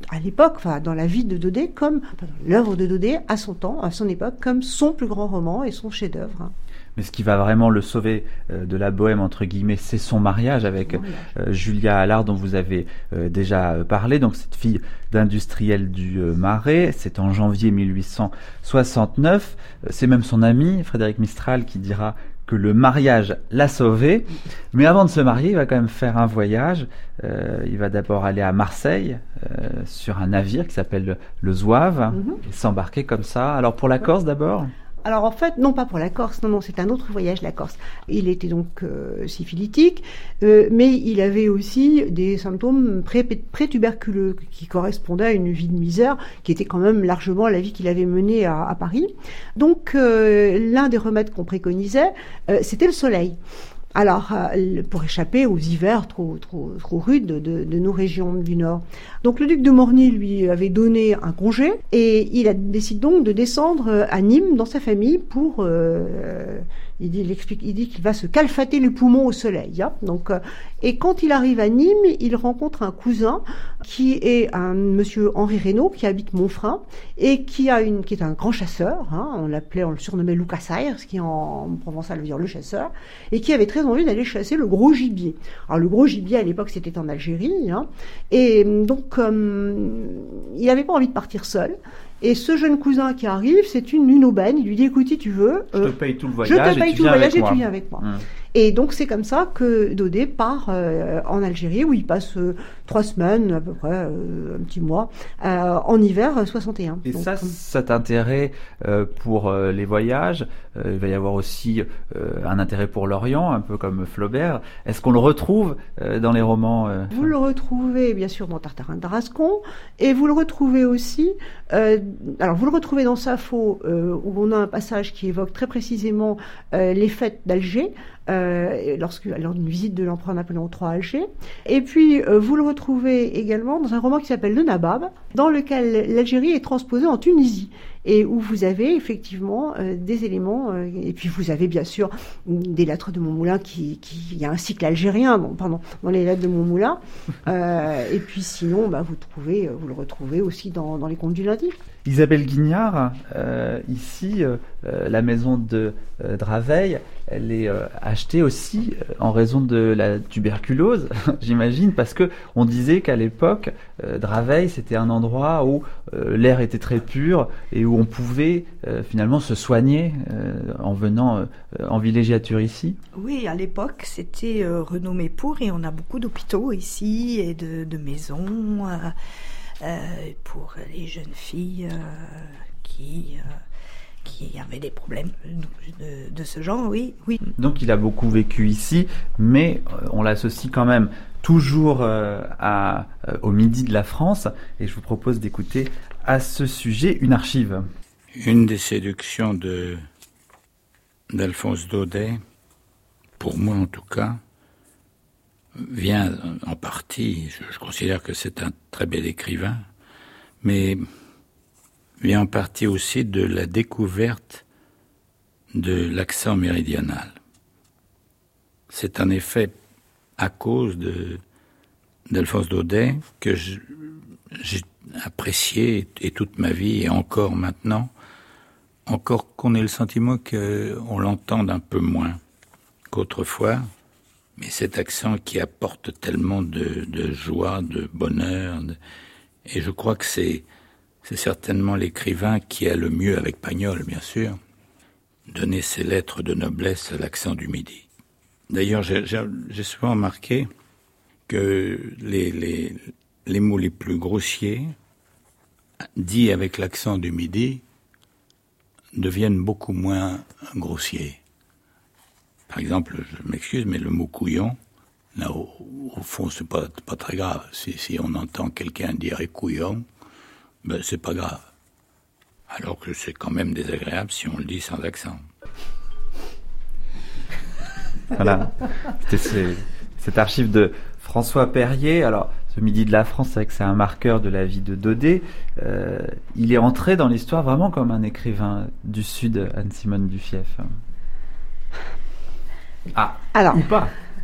à l'époque, enfin dans la vie de Daudet, comme enfin, l'œuvre de Daudet à son temps, à son époque, comme son plus grand roman et son chef-d'œuvre. Hein. Mais ce qui va vraiment le sauver euh, de la bohème, entre guillemets, c'est son mariage avec euh, Julia Allard, dont vous avez euh, déjà parlé. Donc, cette fille d'industriel du euh, Marais, c'est en janvier mille huit cent soixante-neuf. Euh, c'est même son ami, Frédéric Mistral, qui dira que le mariage l'a sauvé. Mais avant de se marier, il va quand même faire un voyage. Euh, il va d'abord aller à Marseille, euh, sur un navire qui s'appelle le, le Zouave, mm-hmm. et s'embarquer comme ça. Alors, pour la Corse d'abord ? Alors en fait, non pas pour la Corse, non, non, c'est un autre voyage, la Corse. Il était donc euh, syphilitique, euh, mais il avait aussi des symptômes pré- pré-tuberculeux qui correspondaient à une vie de misère qui était quand même largement la vie qu'il avait menée à, à Paris. Donc euh, l'un des remèdes qu'on préconisait, euh, c'était le soleil. Alors, euh, pour échapper aux hivers trop, trop, trop rudes de, de, de nos régions du Nord. Donc, le duc de Morny lui avait donné un congé et il a décidé donc de descendre à Nîmes dans sa famille pour... Euh, il dit, il explique, il dit qu'il va se calfater les poumons au soleil. Hein. Donc, euh, et quand il arrive à Nîmes, il rencontre un cousin qui est un monsieur Henri Reynaud qui habite Montfrin et qui a une, qui est un grand chasseur. Hein. On l'appelait, on le surnommait Loucasaire, ce qui en, en provençal veut dire le chasseur, et qui avait très envie d'aller chasser le gros gibier. Alors le gros gibier à l'époque c'était en Algérie, hein. Et donc euh, il n'avait pas envie de partir seul. Et ce jeune cousin qui arrive, c'est une, une aubaine. Il lui dit, écoute, si tu veux... Je te euh, paye tout le voyage, je te paye et, tout tu le voyage et moi. tu viens avec moi. Hum. Et donc c'est comme ça que Daudet part euh, en Algérie, où il passe euh, trois semaines, à peu près, euh, un petit mois, euh, en hiver euh, soixante et un. Et donc, ça, euh, cet intérêt euh, pour euh, les voyages, euh, il va y avoir aussi euh, un intérêt pour l'Orient, un peu comme Flaubert. Est-ce qu'on le retrouve euh, dans les romans euh, Vous le retrouvez bien sûr dans Tartarin de Tarascon, et vous le retrouvez aussi, euh, alors vous le retrouvez dans Sappho, euh, où on a un passage qui évoque très précisément euh, les fêtes d'Alger, euh, lorsque, lors d'une visite de l'empereur Napoléon trois à Alger. Et puis euh, vous le retrouvez également dans un roman qui s'appelle Le Nabab, dans lequel l'Algérie est transposée en Tunisie, et où vous avez effectivement euh, des éléments, euh, et puis vous avez bien sûr des lettres de Montmoulin, qui, qui, il y a un cycle algérien dans, pardon, dans les lettres de Montmoulin, euh, et puis sinon bah, vous, trouvez, vous le retrouvez aussi dans, dans les contes du lundi. Isabelle Guignard, euh, ici, euh, la maison de euh, Draveil, elle est euh, achetée aussi euh, en raison de la tuberculose, j'imagine, parce que on disait qu'à l'époque, euh, Draveil, c'était un endroit où euh, l'air était très pur et où on pouvait euh, finalement se soigner euh, en venant euh, en villégiature ici. Oui, à l'époque, c'était euh, renommé pour, et on a beaucoup d'hôpitaux ici et de, de maisons. Euh, Euh, pour les jeunes filles euh, qui, euh, qui avaient des problèmes de, de, de ce genre, oui, oui. Donc il a beaucoup vécu ici, mais euh, on l'associe quand même toujours euh, à, euh, au midi de la France, et je vous propose d'écouter à ce sujet une archive. Une des séductions de, d'Alphonse Daudet, pour moi en tout cas, vient en partie, je, je considère que c'est un très bel écrivain, mais vient en partie aussi de la découverte de l'accent méridional. C'est en effet à cause de, d'Alphonse Daudet que je, j'ai apprécié, et toute ma vie, et encore maintenant, encore qu'on ait le sentiment qu'on l'entende un peu moins qu'autrefois. Mais cet accent qui apporte tellement de, de joie, de bonheur, de... et je crois que c'est, c'est certainement l'écrivain qui a le mieux, avec Pagnol bien sûr, donné ses lettres de noblesse à l'accent du Midi. D'ailleurs, j'ai, j'ai, j'ai souvent remarqué que les, les, les mots les plus grossiers, dits avec l'accent du Midi, deviennent beaucoup moins grossiers. Par exemple, je m'excuse, mais le mot couillon, là, au, au fond, c'est pas, pas très grave. Si, si on entend quelqu'un dire couillon, ben, c'est pas grave. Alors que c'est quand même désagréable si on le dit sans accent. Voilà. C'était ce, cette archive de François Perrier. Alors, ce Midi de la France, c'est vrai que c'est un marqueur de la vie de Daudet. Euh, il est entré dans l'histoire vraiment comme un écrivain du Sud, Anne-Simone Duffief. Ah, alors, ou pas.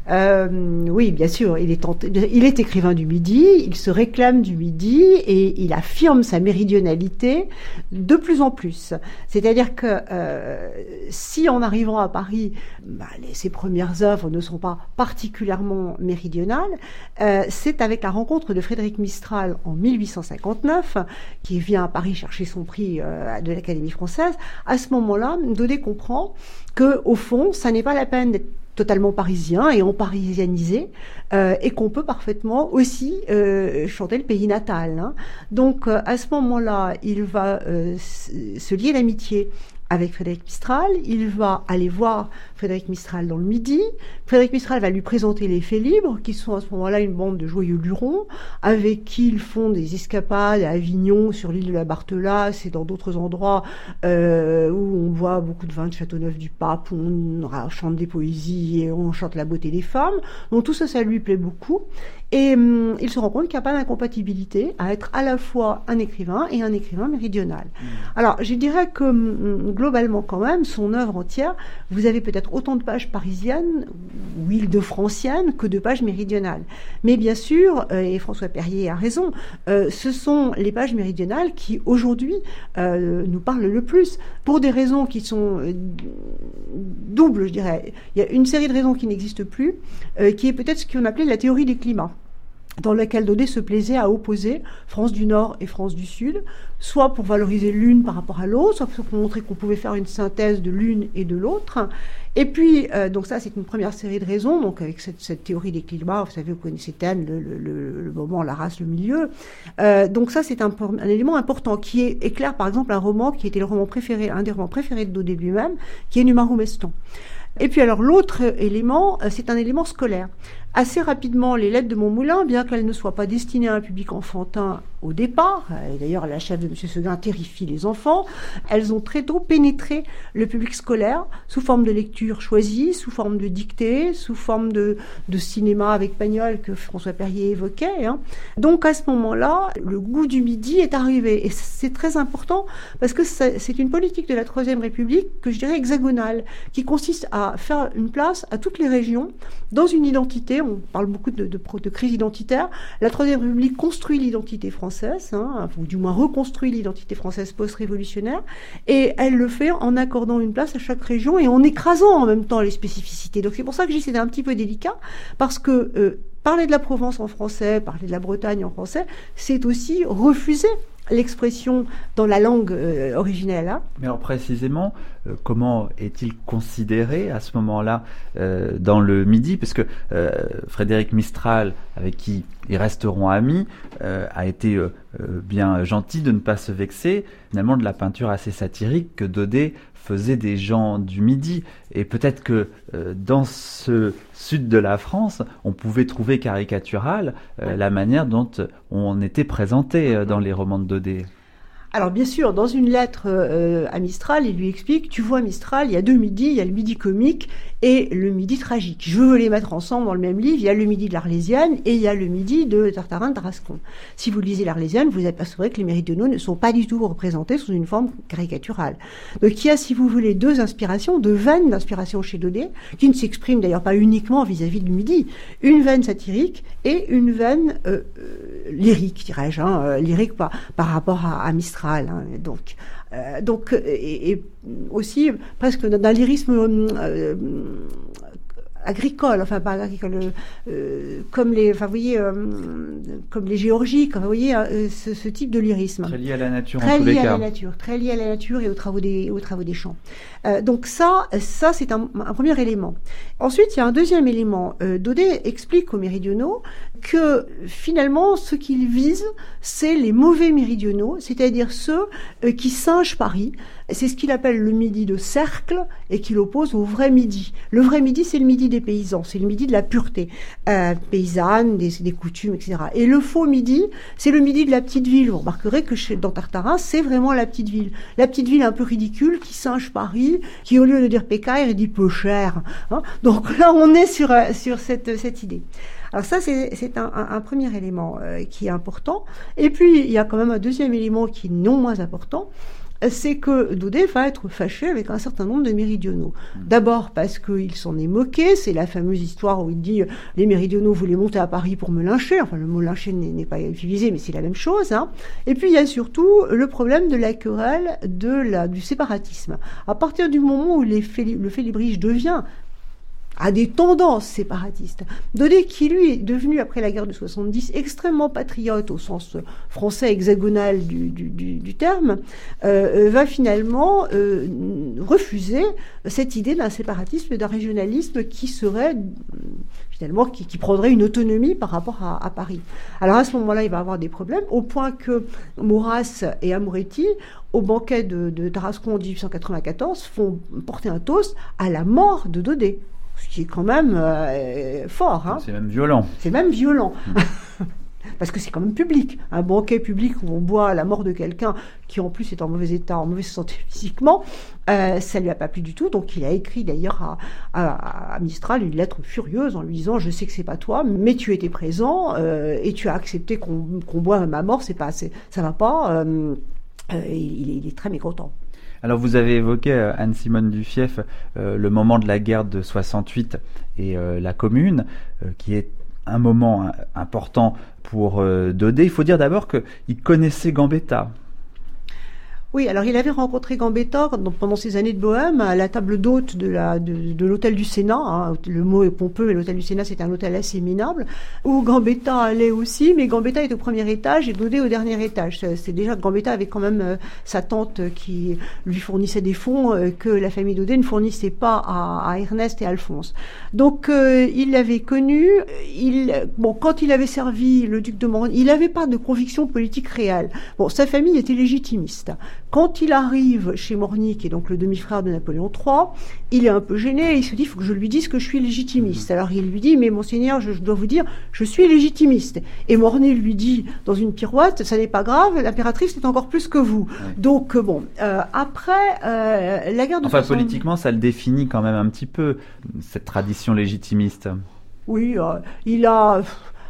Euh, oui, bien sûr, il est, tenté, il est écrivain du Midi, il se réclame du Midi et il affirme sa méridionalité de plus en plus. C'est-à-dire que euh, si en arrivant à Paris, bah, les, ses premières œuvres ne sont pas particulièrement méridionales, euh, c'est avec la rencontre de Frédéric Mistral en mille huit cent cinquante-neuf, qui vient à Paris chercher son prix euh, de l'Académie française. À ce moment-là, Daudet comprend que, au fond, ça n'est pas la peine d'être totalement parisien et emparisianisé, euh, et qu'on peut parfaitement aussi euh, chanter le pays natal. Hein. Donc, euh, à ce moment-là, il va euh, se lier d'amitié avec Frédéric Mistral, il va aller voir Frédéric Mistral dans le Midi. Frédéric Mistral va lui présenter les Faits libres, qui sont à ce moment-là une bande de joyeux lurons, avec qui ils font des escapades à Avignon, sur l'île de la Barthelasse et dans d'autres endroits euh, où on boit beaucoup de vin de Châteauneuf-du-Pape, où on chante des poésies et on chante la beauté des femmes. Donc tout ça, ça lui plaît beaucoup. Et hum, il se rend compte qu'il n'y a pas d'incompatibilité à être à la fois un écrivain et un écrivain méridional. Mmh. Alors, je dirais que hum, globalement quand même, son œuvre entière, vous avez peut-être autant de pages parisiennes ou île-de-franciennes que de pages méridionales. Mais bien sûr, euh, et François Perrier a raison, euh, ce sont les pages méridionales qui aujourd'hui euh, nous parlent le plus, pour des raisons qui sont euh, doubles, je dirais. Il y a une série de raisons qui n'existent plus, euh, qui est peut-être ce qu'on appelait la théorie des climats, dans laquelle Daudet se plaisait à opposer France du Nord et France du Sud, soit pour valoriser l'une par rapport à l'autre, soit pour montrer qu'on pouvait faire une synthèse de l'une et de l'autre. Et puis, euh, donc ça, c'est une première série de raisons. Donc, avec cette, cette théorie des climats, vous savez, vous connaissez Taine, le, le, le, le moment, la race, le milieu. Euh, donc ça, c'est un, un élément important qui est, éclaire, par exemple, un roman qui était le roman préféré, un des romans préférés de Daudet lui-même, qui est Numaru-Meston. Et puis alors l'autre élément, c'est un élément scolaire. Assez rapidement, les lettres de Montmoulin, bien qu'elles ne soient pas destinées à un public enfantin au départ, et d'ailleurs la chef de M. Seguin terrifie les enfants, elles ont très tôt pénétré le public scolaire sous forme de lecture choisie, sous forme de dictée, sous forme de, de cinéma avec Pagnol que François Perrier évoquait. Hein. Donc à ce moment-là, le goût du Midi est arrivé. Et c'est très important parce que c'est une politique de la Troisième République que je dirais hexagonale, qui consiste à faire une place à toutes les régions dans une identité. On parle beaucoup de, de, de crise identitaire. La Troisième République construit l'identité française, hein, ou du moins reconstruit l'identité française post-révolutionnaire, et elle le fait en accordant une place à chaque région et en écrasant en même temps les spécificités. Donc c'est pour ça que je dis que c'était un petit peu délicat, parce que euh, parler de la Provence en français, parler de la Bretagne en français, c'est aussi refuser l'expression dans la langue euh, originelle. Hein. Mais alors précisément, euh, comment est-il considéré à ce moment-là euh, dans le Midi? Parce que euh, Frédéric Mistral, avec qui ils resteront amis, euh, a été euh, bien gentil de ne pas se vexer, finalement, de la peinture assez satirique que Daudet faisait des gens du Midi. Et peut-être que euh, dans ce sud de la France, on pouvait trouver caricatural euh, la manière dont on était présenté euh, dans les romans de Daudet. Alors bien sûr, dans une lettre euh, à Mistral, il lui explique, tu vois Mistral, il y a deux midis, il y a le Midi comique et le Midi tragique. Je veux les mettre ensemble dans le même livre, il y a le Midi de l'Arlésienne et il y a le Midi de Tartarin de Tarascon. Si vous lisez l'Arlésienne, vous apercevrez que les méridionaux ne sont pas du tout représentés sous une forme caricaturale. Donc il y a, si vous voulez, deux inspirations, deux veines d'inspiration chez Daudet, qui ne s'expriment d'ailleurs pas uniquement vis-à-vis du Midi. Une veine satirique et une veine euh, euh, lyrique, dirais-je, hein, euh, lyrique par, par rapport à, à Mistral. Hein, donc, euh, donc et, et aussi presque d'un lyrisme euh, agricole, enfin pas agricole, euh, comme les, enfin vous voyez, euh, comme les géorgiques, vous voyez, euh, ce, ce type de lyrisme. Très lié à la nature très en tous les cas. Très lié à la nature, très lié à la nature et aux travaux des, aux travaux des champs. Euh, donc ça, ça c'est un, un premier élément. Ensuite, il y a un deuxième élément. Euh, Daudet explique aux méridionaux que finalement, ce qu'ils visent, c'est les mauvais méridionaux, c'est-à-dire ceux euh, qui singent Paris. C'est ce qu'il appelle le Midi de cercle et qu'il oppose au vrai Midi. Le vrai Midi, c'est le Midi des paysans, c'est le Midi de la pureté euh, paysanne, des, des coutumes, et cetera. Et le faux Midi, c'est le Midi de la petite ville. Vous remarquerez que chez, dans Tartarin, c'est vraiment la petite ville. La petite ville un peu ridicule qui singe Paris, qui au lieu de dire Pécaire, il dit peu cher. Hein. Donc là, on est sur, sur cette, cette idée. Alors ça, c'est, c'est un, un, un premier élément euh, qui est important. Et puis, il y a quand même un deuxième élément qui est non moins important. c'est que Daudet va être fâché avec un certain nombre de méridionaux. D'abord parce qu'il s'en est moqué, c'est la fameuse histoire où il dit « les méridionaux voulaient monter à Paris pour me lyncher », enfin le mot lyncher n'est, n'est pas utilisé, mais c'est la même chose. Hein. Et puis il y a surtout le problème de la querelle de la, du séparatisme. À partir du moment où les Féli- le Félibrige devient à des tendances séparatistes. Daudet, qui lui est devenu, après la guerre de soixante-dix, extrêmement patriote au sens français hexagonal du, du, du, du terme, euh, va finalement euh, refuser cette idée d'un séparatisme, d'un régionalisme qui serait, finalement, qui, qui prendrait une autonomie par rapport à, à Paris. Alors à ce moment-là, il va avoir des problèmes, au point que Maurras et Amoretti, au banquet de, de Tarascon en dix-huit cent quatre-vingt-quatorze, font porter un toast à la mort de Daudet. Ce qui est quand même euh, fort. Hein. C'est même violent. C'est même violent. Mmh. Parce que c'est quand même public. Un banquet public où on boit à la mort de quelqu'un qui en plus est en mauvais état, en mauvaise santé physiquement, euh, ça lui a pas plu du tout. Donc il a écrit d'ailleurs à, à, à Mistral une lettre furieuse en lui disant « Je sais que c'est pas toi, mais tu étais présent euh, et tu as accepté qu'on, qu'on boive à ma mort, c'est pas, c'est, ça va pas. Euh, euh, il, il est très mécontent. » Alors vous avez évoqué, euh, Anne-Simone Duffief, euh, le moment de la guerre de soixante-huit et euh, la Commune, euh, qui est un moment hein, important pour euh, Daudet. Il faut dire d'abord qu'il connaissait Gambetta. Oui, alors il avait rencontré Gambetta pendant ses années de Bohème à la table d'hôte de, la, de, de l'hôtel du Sénat. Hein. Le mot est pompeux, mais l'hôtel du Sénat, c'est un hôtel assez minable, où Gambetta allait aussi, mais Gambetta est au premier étage et Daudet au dernier étage. C'est déjà que Gambetta avait quand même euh, sa tante qui lui fournissait des fonds euh, que la famille Daudet ne fournissait pas à, à Ernest et Alphonse. Donc euh, il l'avait connu. Il, bon, quand il avait servi le duc de Morny, il n'avait pas de conviction politique réelle. Bon, sa famille était légitimiste. Quand il arrive chez Morny, qui est donc le demi-frère de Napoléon trois, il est un peu gêné et il se dit « il faut que je lui dise que je suis légitimiste ». Alors il lui dit « mais monseigneur, je, je dois vous dire, je suis légitimiste ». Et Morny lui dit dans une pirouette « ça n'est pas grave, l'impératrice est encore plus que vous ouais. ». Donc bon, euh, après euh, la guerre de Enfin soixante... politiquement, ça le définit quand même un petit peu, cette tradition légitimiste. Oui, euh, il a...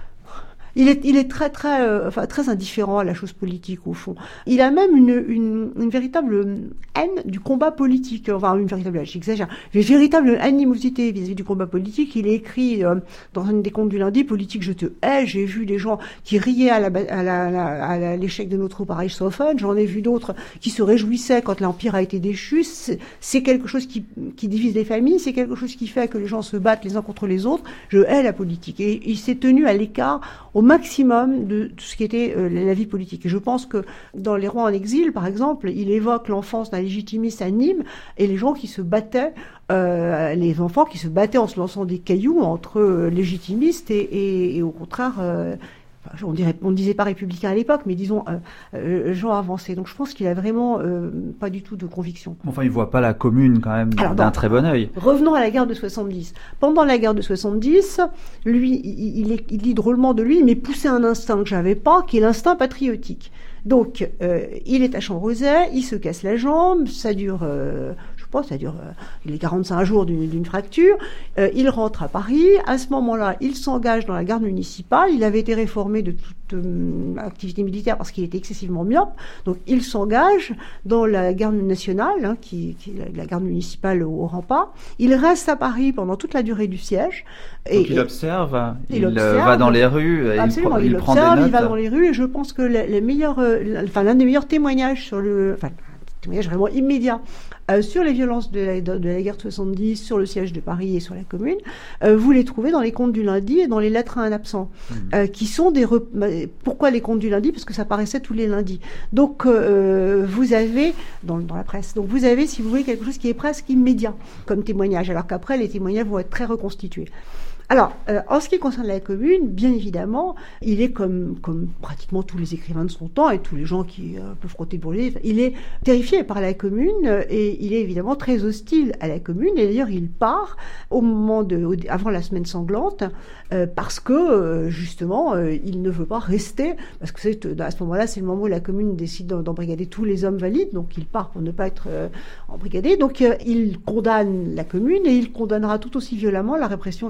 Il est, il est très, très, euh, enfin, très indifférent à la chose politique, au fond. Il a même une, une, une véritable haine du combat politique. Enfin, une véritable, j'exagère, une véritable animosité vis-à-vis du combat politique. Il est écrit euh, dans une des comptes du lundi, « Politique, je te hais ». J'ai vu des gens qui riaient à, la, à, la, à, la, à la, l'échec de notre troupe à Reichshofen. J'en ai vu d'autres qui se réjouissaient quand l'Empire a été déchu. C'est, c'est quelque chose qui, qui divise les familles. C'est quelque chose qui fait que les gens se battent les uns contre les autres. Je hais la politique. Et il s'est tenu à l'écart au maximum de tout ce qui était euh, la vie politique. Et je pense que dans Les Rois en exil, par exemple, il évoque l'enfance d'un légitimiste à Nîmes et les gens qui se battaient, euh, les enfants qui se battaient en se lançant des cailloux entre euh, légitimistes et, et, et au contraire, euh, on dirait, on ne disait pas républicain à l'époque, mais disons euh, euh, gens avancés. Donc je pense qu'il a vraiment euh, pas du tout de conviction. Enfin, il voit pas la Commune quand même Alors, d'un donc, très bon œil. Revenons à la guerre de soixante-dix. Pendant la guerre de soixante-dix, lui, il, il, il dit drôlement de lui, mais poussé un instinct que j'avais pas, qui est l'instinct patriotique. Donc, euh, il est à Champs-Rosay, il se casse la jambe, ça dure, euh, je sais pas, ça dure euh, les quarante-cinq jours d'une, d'une fracture. Euh, il rentre à Paris. À ce moment-là, il s'engage dans la garde municipale. Il avait été réformé de toute euh, activité militaire parce qu'il était excessivement myope. Donc, il s'engage dans la garde nationale, hein, qui, qui est la, la garde municipale au, au rempart. Il reste à Paris pendant toute la durée du siège. Et, Donc, il et, observe, il, il observe, va dans les rues, absolument, il, il, il observe, prend des notes. Il va dans les rues et je pense que les, les meilleurs, euh, enfin, l'un des meilleurs témoignages sur le, enfin, un témoignage vraiment immédiat euh, sur les violences de la, de, de la guerre de soixante-dix, sur le siège de Paris et sur la Commune, euh, vous les trouvez dans les comptes du lundi et dans les lettres à un absent, mmh. euh, qui sont des... Rep... Pourquoi les comptes du lundi ? Parce que ça paraissait tous les lundis. Donc, euh, vous avez, dans, dans la presse, donc vous avez, si vous voulez, quelque chose qui est presque immédiat comme témoignage, alors qu'après, les témoignages vont être très reconstitués. Alors, euh, en ce qui concerne la Commune, bien évidemment, il est comme, comme pratiquement tous les écrivains de son temps et tous les gens qui euh, peuvent frotter pour lui, il est terrifié par la Commune et il est évidemment très hostile à la Commune. Et d'ailleurs, il part au moment de, au, avant la semaine sanglante euh, parce que euh, justement, euh, il ne veut pas rester parce que c'est, à ce moment-là, c'est le moment où la Commune décide d'embrigader tous les hommes valides. Donc, il part pour ne pas être euh, embrigadé. Donc, euh, il condamne la Commune et il condamnera tout aussi violemment la répression versaillaise.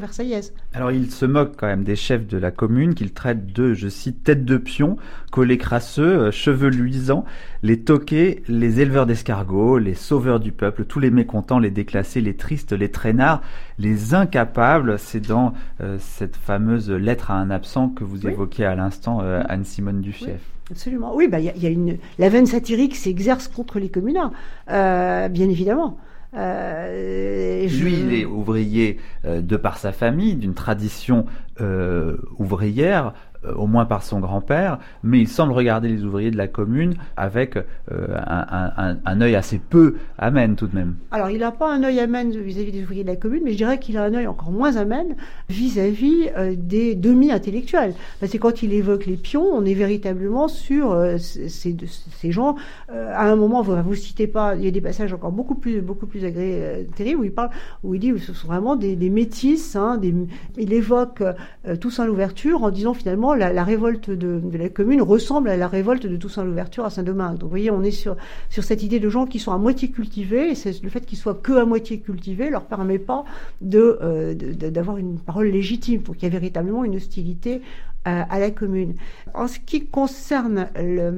française. Alors il se moque quand même des chefs de la commune qu'il traite de, je cite, têtes de pion, collets crasseux, cheveux luisants, les toqués, les éleveurs d'escargots, les sauveurs du peuple, tous les mécontents, les déclassés, les tristes, les traînards, les incapables. C'est dans euh, cette fameuse lettre à un absent que vous oui. évoquiez à l'instant, euh, Anne-Simone Duffief. Oui. Absolument. Oui, bah, y a, y a une, la veine satirique s'exerce contre les communards, euh, bien évidemment. Euh, je... Lui, il est ouvrier euh, de par sa famille, d'une tradition euh, ouvrière, euh, au moins par son grand-père, mais il semble regarder les ouvriers de la commune avec euh, un, un, un œil assez peu amène tout de même. Alors, il n'a pas un œil amène vis-à-vis des ouvriers de la commune, mais je dirais qu'il a un œil encore moins amène vis-à-vis euh, des demi-intellectuels. Parce que quand il évoque les pions, on est véritablement sur euh, ces, ces gens. Euh, à un moment, vous ne citez pas, il y a des passages encore beaucoup plus, beaucoup plus agréables, euh, terribles, où il parle, où il dit que ce sont vraiment des, des métis. Hein, des, il évoque euh, Toussaint Louverture en disant finalement la, la révolte de, de la commune ressemble à la révolte de Toussaint Louverture à Saint-Domingue. Donc, vous voyez, on est sur, sur cette idée de gens qui sont à moitié cultivés, et c'est le fait qu'ils soient que à moitié cultivés leur permet pas de, euh, de, de, d'avoir une parole légitime. Donc, il y a véritablement une hostilité euh, à la commune. En ce qui concerne le,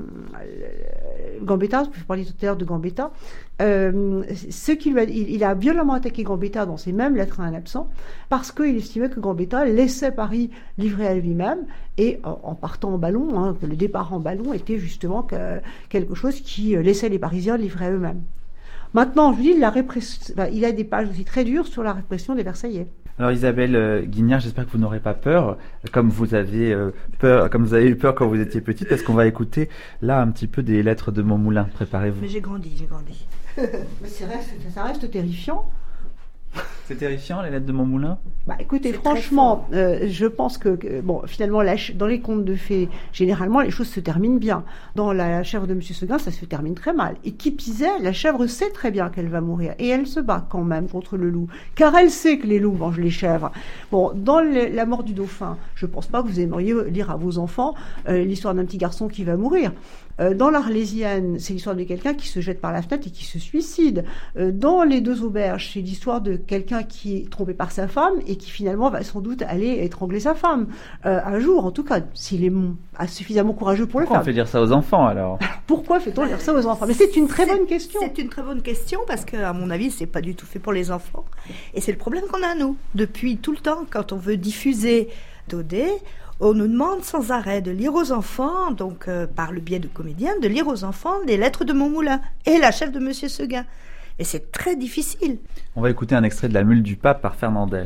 le Gambetta, parce que je parlais tout à l'heure de Gambetta, euh, ce qui lui a, il, il a violemment attaqué Gambetta dans ses mêmes lettres à un absent, parce qu'il estimait que Gambetta laissait Paris livré à lui-même, et en, en partant en ballon, hein, que le départ en ballon était justement que, quelque chose qui laissait les Parisiens livrés à eux-mêmes. Maintenant, je vous dis, la répression, enfin, il a des pages aussi très dures sur la répression des Versaillais. Alors Isabelle euh, Guignard, j'espère que vous n'aurez pas peur, comme vous avez euh, peur, comme vous avez eu peur quand vous étiez petite, parce qu'on va écouter là un petit peu des lettres de Montmoulin. Préparez-vous. Mais j'ai grandi, j'ai grandi. Mais c'est reste, ça reste terrifiant. C'est terrifiant, les lettres de Montmoulin ? Bah, écoutez, c'est franchement, euh, je pense que, que bon, finalement, la, dans les contes de fées, généralement, les choses se terminent bien. Dans la chèvre de Monsieur Seguin, ça se termine très mal. Et qui pisait, la chèvre sait très bien qu'elle va mourir. Et elle se bat quand même contre le loup. Car elle sait que les loups mangent les chèvres. Bon, dans le, la mort du dauphin, je pense pas que vous aimeriez lire à vos enfants euh, l'histoire d'un petit garçon qui va mourir. Euh, dans l'Arlésienne, c'est l'histoire de quelqu'un qui se jette par la fenêtre et qui se suicide. Euh, dans Les Deux Auberges, c'est l'histoire de quelqu'un qui est trompé par sa femme et qui finalement va sans doute aller étrangler sa femme. Euh, un jour, en tout cas, s'il est suffisamment courageux pour Pourquoi le faire. Pourquoi on fait dire ça aux enfants alors ? Pourquoi fait-on dire ça aux enfants ? Mais c'est une très c'est, bonne question. C'est une très bonne question parce que, à mon avis, c'est pas du tout fait pour les enfants. Et c'est le problème qu'on a, nous. Depuis tout le temps, quand on veut diffuser Daudet, on nous demande sans arrêt de lire aux enfants, donc euh, par le biais de comédiens, de lire aux enfants les lettres de Montmoulin et la chèvre de Monsieur Seguin. Et c'est très difficile. On va écouter un extrait de La Mule du Pape par Fernandel.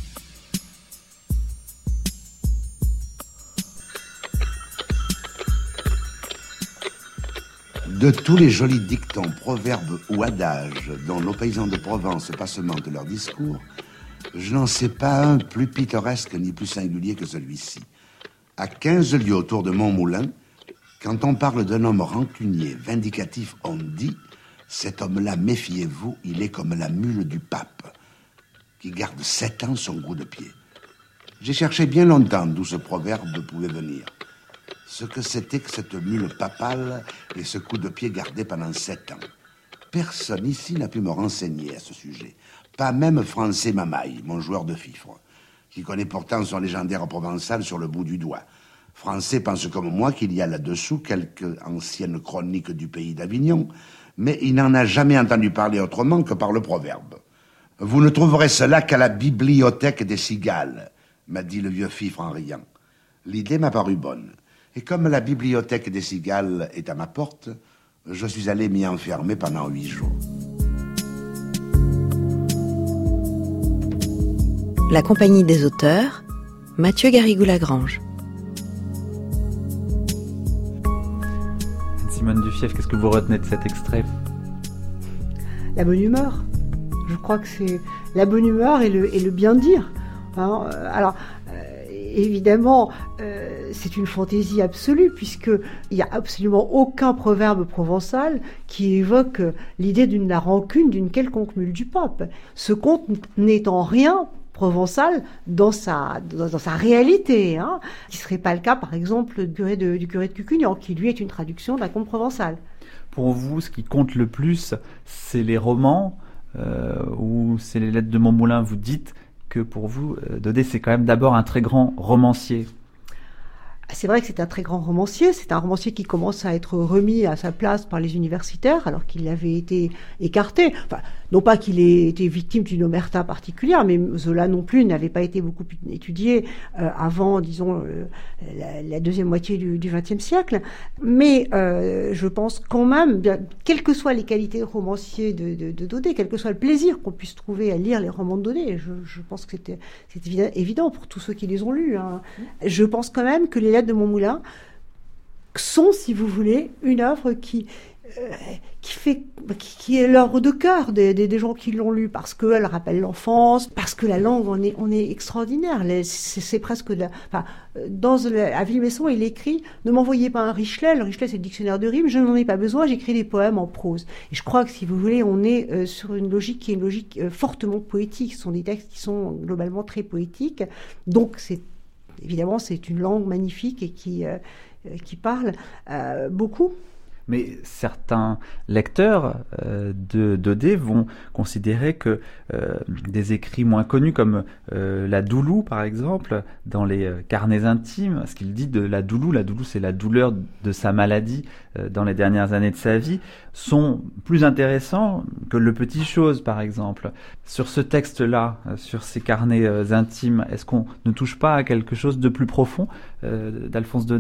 De tous les jolis dictons, proverbes ou adages dont nos paysans de Provence passementent leur discours, je n'en sais pas un plus pittoresque ni plus singulier que celui-ci. À quinze lieues autour de Montmoulin, quand on parle d'un homme rancunier, vindicatif, on dit « cet homme-là, méfiez-vous, il est comme la mule du pape, qui garde sept ans son coup de pied. » J'ai cherché bien longtemps d'où ce proverbe pouvait venir. Ce que c'était que cette mule papale et ce coup de pied gardé pendant sept ans. Personne ici n'a pu me renseigner à ce sujet. Pas même Francais Mamaille, mon joueur de fifre, qui connaît pourtant son légendaire provençal sur le bout du doigt. Francais pense comme moi qu'il y a là-dessous quelques anciennes chroniques du pays d'Avignon, mais il n'en a jamais entendu parler autrement que par le proverbe. Vous ne trouverez cela qu'à la bibliothèque des cigales, m'a dit le vieux fifre en riant. L'idée m'a paru bonne, et comme la bibliothèque des cigales est à ma porte, je suis allé m'y enfermer pendant huit jours. La compagnie des auteurs, Mathieu Garrigou-Lagrange. Simone Duffief, qu'est-ce que vous retenez de cet extrait ? La bonne humeur. Je crois que c'est la bonne humeur et le, et le bien dire. Hein, alors, euh, évidemment, euh, c'est une fantaisie absolue, puisqu'il n'y a absolument aucun proverbe provençal qui évoque l'idée d'une la rancune d'une quelconque mule du pape. Ce conte n'est en rien provençal dans sa, dans, dans sa réalité, hein, qui ne serait pas le cas, par exemple, du curé de, du curé de Cucugnan, qui lui est une traduction d'un conte provençal. Pour vous, ce qui compte le plus, c'est les romans, euh, ou c'est les lettres de Montmoulin. Vous dites que pour vous, Daudet, c'est quand même d'abord un très grand romancier. C'est vrai que c'est un très grand romancier, c'est un romancier qui commence à être remis à sa place par les universitaires alors qu'il avait été écarté. Enfin, non pas qu'il ait été victime d'une omerta particulière, mais Zola non plus n'avait pas été beaucoup étudié euh, avant, disons, euh, la, la deuxième moitié du vingtième siècle. Mais euh, je pense quand même, bien, quelles que soient les qualités de romancier de, de, de Daudet, quel que soit le plaisir qu'on puisse trouver à lire les romans de Daudet, je, je pense que c'était, c'est évident, évident pour tous ceux qui les ont lus. Hein. Je pense quand même que les lettres de Montmoulin sont, si vous voulez, une œuvre qui euh, qui fait qui, qui est l'œuvre de cœur des, des, des gens qui l'ont lu, parce qu'elle rappelle l'enfance, parce que la langue on est on est extraordinaire. Les, c'est, c'est presque de la, enfin, dans le, à Villemessant, il écrit: ne m'envoyez pas un Richelet. Le Richelet, c'est le dictionnaire de rimes. Je n'en ai pas besoin. J'écris des poèmes en prose. Et je crois que, si vous voulez, on est euh, sur une logique qui est une logique euh, fortement poétique. Ce sont des textes qui sont globalement très poétiques. Donc c'est évidemment, c'est une langue magnifique et qui, euh, qui parle euh, beaucoup. Mais certains lecteurs euh, de Daudet vont considérer que euh, des écrits moins connus comme euh, la Doulou, par exemple, dans les euh, carnets intimes, ce qu'il dit de la Doulou, la Doulou c'est la douleur de sa maladie euh, dans les dernières années de sa vie, sont plus intéressants que Le Petit Chose, par exemple. Sur ce texte-là, euh, sur ces carnets euh, intimes, est-ce qu'on ne touche pas à quelque chose de plus profond euh, d'Alphonse Daudet ?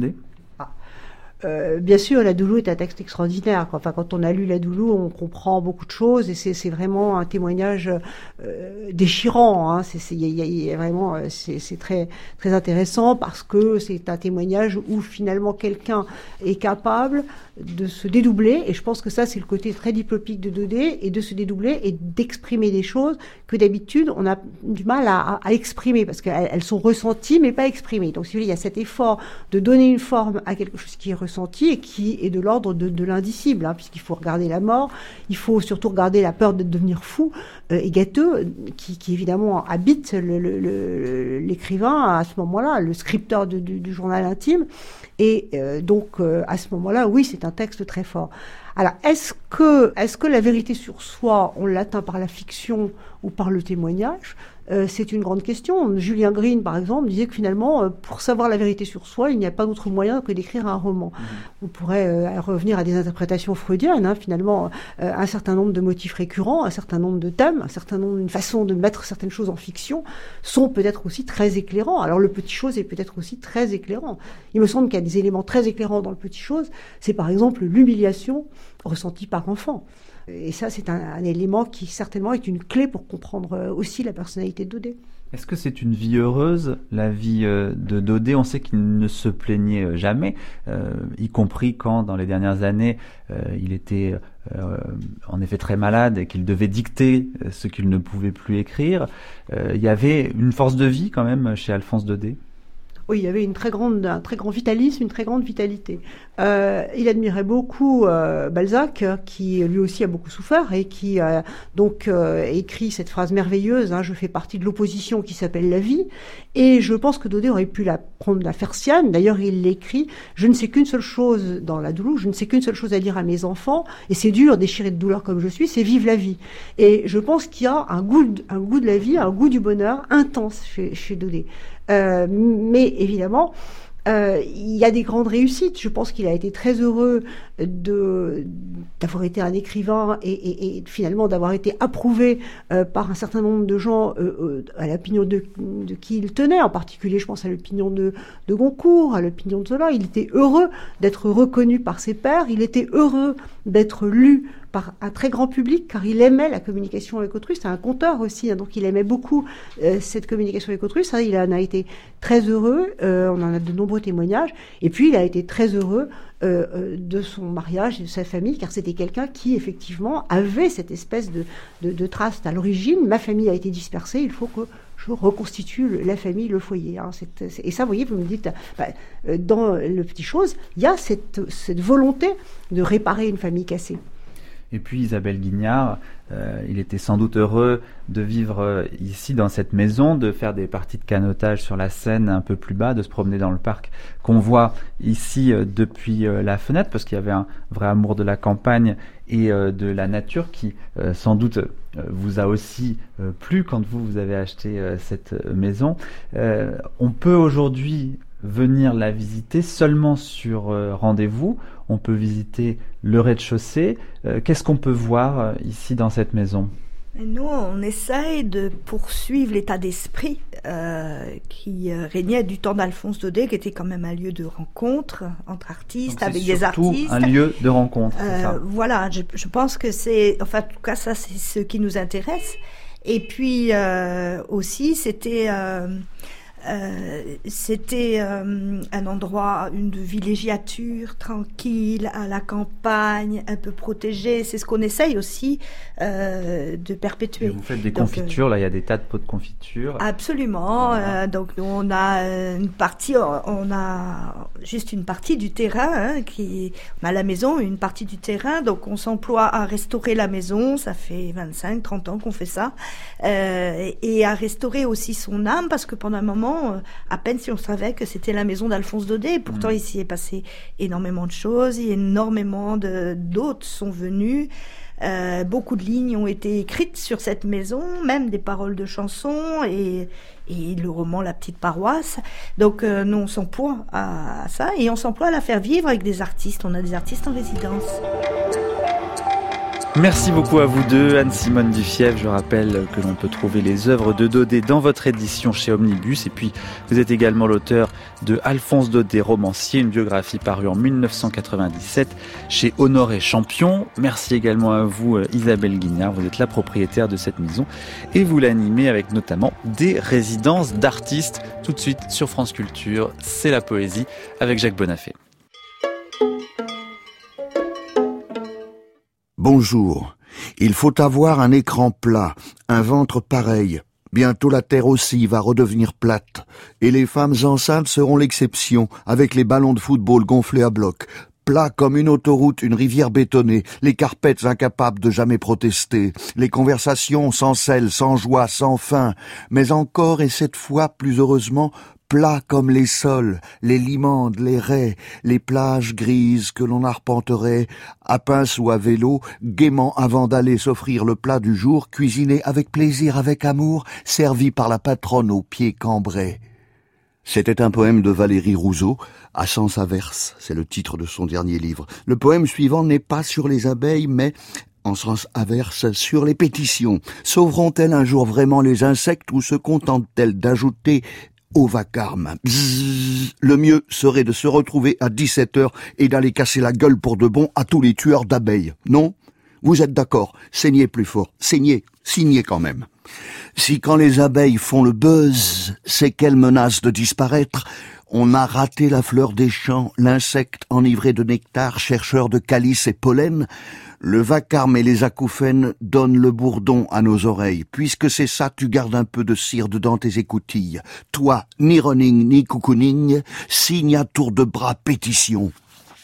Euh, bien sûr, la Doulou est un texte extraordinaire. Enfin, quand on a lu la Doulou, on comprend beaucoup de choses et c'est, c'est vraiment un témoignage euh, déchirant. Hein. C'est, c'est, y a, y a vraiment, c'est, c'est très, très intéressant parce que c'est un témoignage où finalement quelqu'un est capable de se dédoubler. Et je pense que ça, c'est le côté très diplomatique de Daudet, et de se dédoubler et d'exprimer des choses que d'habitude on a du mal à, à, à exprimer parce qu'elles elles sont ressenties mais pas exprimées. Donc, si vous voulez, il y a cet effort de donner une forme à quelque chose qui est ressenti et qui est de l'ordre de, de l'indicible, hein, puisqu'il faut regarder la mort, il faut surtout regarder la peur de devenir fou euh, et gâteux, qui, qui évidemment habite le, le, le, l'écrivain à ce moment-là, le scripteur de, du, du journal intime, et euh, donc euh, à ce moment-là, oui, c'est un texte très fort. Alors, est-ce que, est-ce que la vérité sur soi, on l'atteint par la fiction ou par le témoignage ? Euh, c'est une grande question. Julien Green, par exemple, disait que finalement, euh, pour savoir la vérité sur soi, il n'y a pas d'autre moyen que d'écrire un roman. Mmh. On pourrait euh, revenir à des interprétations freudiennes, hein, finalement, euh, un certain nombre de motifs récurrents, un certain nombre de thèmes, un certain nombre, une façon de mettre certaines choses en fiction sont peut-être aussi très éclairants. Alors, Le Petit Chose est peut-être aussi très éclairant. Il me semble qu'il y a des éléments très éclairants dans Le Petit Chose. C'est par exemple l'humiliation ressentie par enfant. Et ça, c'est un, un élément qui, certainement, est une clé pour comprendre aussi la personnalité de Daudet. Est-ce que c'est une vie heureuse, la vie euh, de Daudet ? On sait qu'il ne se plaignait jamais, euh, y compris quand, dans les dernières années, euh, il était euh, en effet très malade et qu'il devait dicter ce qu'il ne pouvait plus écrire. Euh, il y avait une force de vie, quand même, chez Alphonse Daudet. Oui, il y avait une très grande, un très grand vitalisme, une très grande vitalité. Euh, il admirait beaucoup euh, Balzac, qui lui aussi a beaucoup souffert et qui a donc euh, écrit cette phrase merveilleuse, hein, « Je fais partie de l'opposition qui s'appelle la vie ». Et je pense que Daudet aurait pu la prendre, la faire sienne. D'ailleurs, il l'écrit: « Je ne sais qu'une seule chose dans la Doulou, je ne sais qu'une seule chose à dire à mes enfants, et c'est dur, déchiré de douleur comme je suis, c'est vive la vie ». Et je pense qu'il y a un goût, de, un goût de la vie, un goût du bonheur intense chez, chez Daudet. Euh, mais évidemment, euh, il y a des grandes réussites. Je pense qu'il a été très heureux de d'avoir été un écrivain et, et, et finalement d'avoir été approuvé euh, par un certain nombre de gens euh, euh, à l'opinion de, de qui il tenait. En particulier, je pense à l'opinion de, de Goncourt, à l'opinion de Zola. Il était heureux d'être reconnu par ses pairs. Il était heureux d'être lu par un très grand public, car il aimait la communication avec autrui. C'est un conteur aussi, hein, donc il aimait beaucoup euh, cette communication avec autrui. Ça, il en a été très heureux. Euh, on en a de nombreux témoignages. Et puis, il a été très heureux euh, euh, de son mariage et de sa famille, car c'était quelqu'un qui, effectivement, avait cette espèce de, de, de trace à l'origine. Ma famille a été dispersée, il faut que je reconstitue la famille, le foyer. Hein. C'est, c'est, et ça, vous voyez, vous me dites, bah, dans Le Petit Chose, il y a cette, cette volonté de réparer une famille cassée. Et puis Isabelle Guignard, euh, il était sans doute heureux de vivre euh, ici dans cette maison, de faire des parties de canotage sur la Seine un peu plus bas, de se promener dans le parc qu'on voit ici euh, depuis euh, la fenêtre, parce qu'il y avait un vrai amour de la campagne et euh, de la nature qui euh, sans doute euh, vous a aussi euh, plu quand vous, vous avez acheté euh, cette maison. Euh, on peut aujourd'hui venir la visiter seulement sur euh, rendez-vous. On peut visiter le rez-de-chaussée. Euh, qu'est-ce qu'on peut voir euh, ici dans cette maison ? Et nous, on essaye de poursuivre l'état d'esprit euh, qui euh, régnait du temps d'Alphonse Daudet, qui était quand même un lieu de rencontre entre artistes, Donc avec c'est des artistes. un lieu de rencontre, euh, c'est ça. Voilà, je, je pense que c'est, enfin, en tout cas, ça, c'est ce qui nous intéresse. Et puis euh, aussi, c'était euh, Euh, c'était euh, un endroit, une villégiature tranquille, à la campagne, un peu protégée. C'est ce qu'on essaye aussi euh, de perpétuer. Et vous faites des donc, confitures, euh, là il y a des tas de pots de confiture. Absolument. Voilà. Euh, donc nous on a une partie, on a juste une partie du terrain hein, qui, on a la maison, une partie du terrain. Donc on s'emploie à restaurer la maison. Ça fait vingt-cinq, trente ans qu'on fait ça, euh, et à restaurer aussi son âme parce que pendant un moment à peine si on savait que c'était la maison d'Alphonse Daudet. Pourtant, mmh. il s'y est passé énormément de choses. Énormément de, d'autres sont venus. Euh, beaucoup de lignes ont été écrites sur cette maison, même des paroles de chansons et, et le roman La Petite Paroisse. Donc, euh, nous, on s'emploie à, à ça et on s'emploie à la faire vivre avec des artistes. On a des artistes en résidence. Merci beaucoup à vous deux, Anne-Simone Dufièvre. Je rappelle que l'on peut trouver les œuvres de Daudet dans votre édition chez Omnibus. Et puis, vous êtes également l'auteur de Alphonse Daudet, romancier, une biographie parue en dix-neuf cent quatre-vingt-dix-sept chez Honoré Champion. Merci également à vous, Isabelle Guignard. Vous êtes la propriétaire de cette maison et vous l'animez avec notamment des résidences d'artistes. Tout de suite sur France Culture, c'est la poésie avec Jacques Bonafé. Bonjour. Il faut avoir un écran plat, un ventre pareil. Bientôt la terre aussi va redevenir plate. Et les femmes enceintes seront l'exception, avec les ballons de football gonflés à bloc. Plat comme une autoroute, une rivière bétonnée, les carpettes incapables de jamais protester, les conversations sans sel, sans joie, sans fin, mais encore et cette fois, plus heureusement, plats comme les sols, les limandes, les raies, les plages grises que l'on arpenterait à pince ou à vélo, gaiement avant d'aller s'offrir le plat du jour, cuisiné avec plaisir, avec amour, servi par la patronne aux pieds cambrés. C'était un poème de Valérie Rousseau, À sens averse, c'est le titre de son dernier livre. Le poème suivant n'est pas sur les abeilles, mais en sens averse, sur les pétitions. Sauveront-elles un jour vraiment les insectes ou se contentent-elles d'ajouter au vacarme? Bzzz. Le mieux serait de se retrouver à dix-sept heures et d'aller casser la gueule pour de bon à tous les tueurs d'abeilles. Non? Vous êtes d'accord? Saignez plus fort. Saignez. Signez quand même. Si quand les abeilles font le buzz, c'est qu'elles menacent de disparaître, on a raté la fleur des champs, l'insecte enivré de nectar, chercheur de calice et pollen. Le vacarme et les acouphènes donnent le bourdon à nos oreilles. Puisque c'est ça, tu gardes un peu de cire dedans tes écoutilles. Toi, ni running, ni cocooning, signe à tour de bras pétition.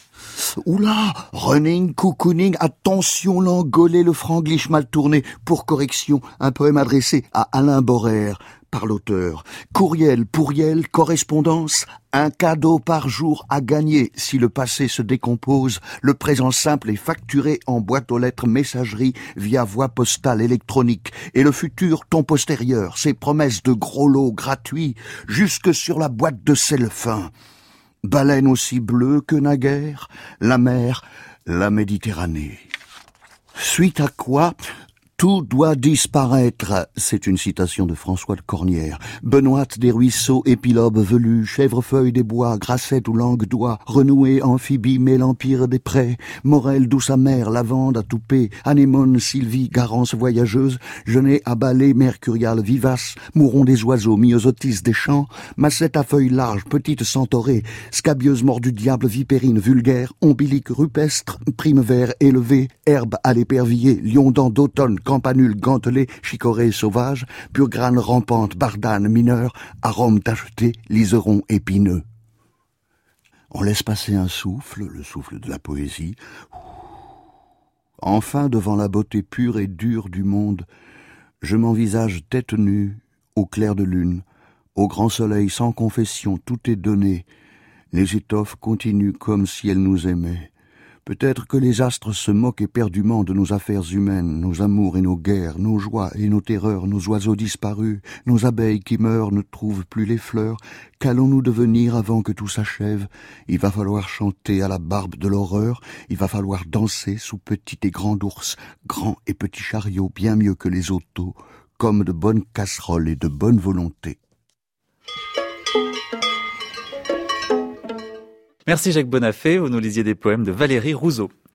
Oula, running, cocooning, attention l'engolé, le franglish mal tourné. Pour correction, un poème adressé à Alain Borrer, par l'auteur. Courriel, pourriel, correspondance, un cadeau par jour à gagner. Si le passé se décompose, le présent simple est facturé en boîte aux lettres messagerie via voie postale électronique. Et le futur, ton postérieur, ses promesses de gros lots gratuits, jusque sur la boîte de sel fin. Baleine aussi bleue que naguère, la mer, la Méditerranée. Suite à quoi, tout doit disparaître. C'est une citation de François de Cornières. Benoîte des ruisseaux, épilobe velu, chèvrefeuille des bois, grassette ou langue d'oie, renouée, amphibie, mais l'empire des prés, Morel, douce amère, lavande à toupet, anémone, sylvie, garance voyageuse, genêt à balai, mercurial vivace, mouron des oiseaux, myosotis des champs, massette à feuilles larges, petite centaurée, scabieuse mort du diable, vipérine vulgaire, ombilique rupestre, prime vert élevé, herbe à l'épervier, lion dent d'automne, campanule gantelée, chicorée sauvage, pure grane rampante, bardane mineure, arôme tacheté, liseron épineux. On laisse passer un souffle, le souffle de la poésie. Enfin, devant la beauté pure et dure du monde, je m'envisage tête nue, au clair de lune, au grand soleil sans confession, tout est donné. Les étoffes continuent comme si elles nous aimaient. Peut-être que les astres se moquent éperdument de nos affaires humaines, nos amours et nos guerres, nos joies et nos terreurs, nos oiseaux disparus, nos abeilles qui meurent ne trouvent plus les fleurs. Qu'allons-nous devenir avant que tout s'achève? Il va falloir chanter à la barbe de l'horreur, il va falloir danser sous petits et grands ours, grands et petits chariots, bien mieux que les autos, comme de bonnes casseroles et de bonne volonté. Merci Jacques Bonafé, vous nous lisiez des poèmes de Valérie Rousseau.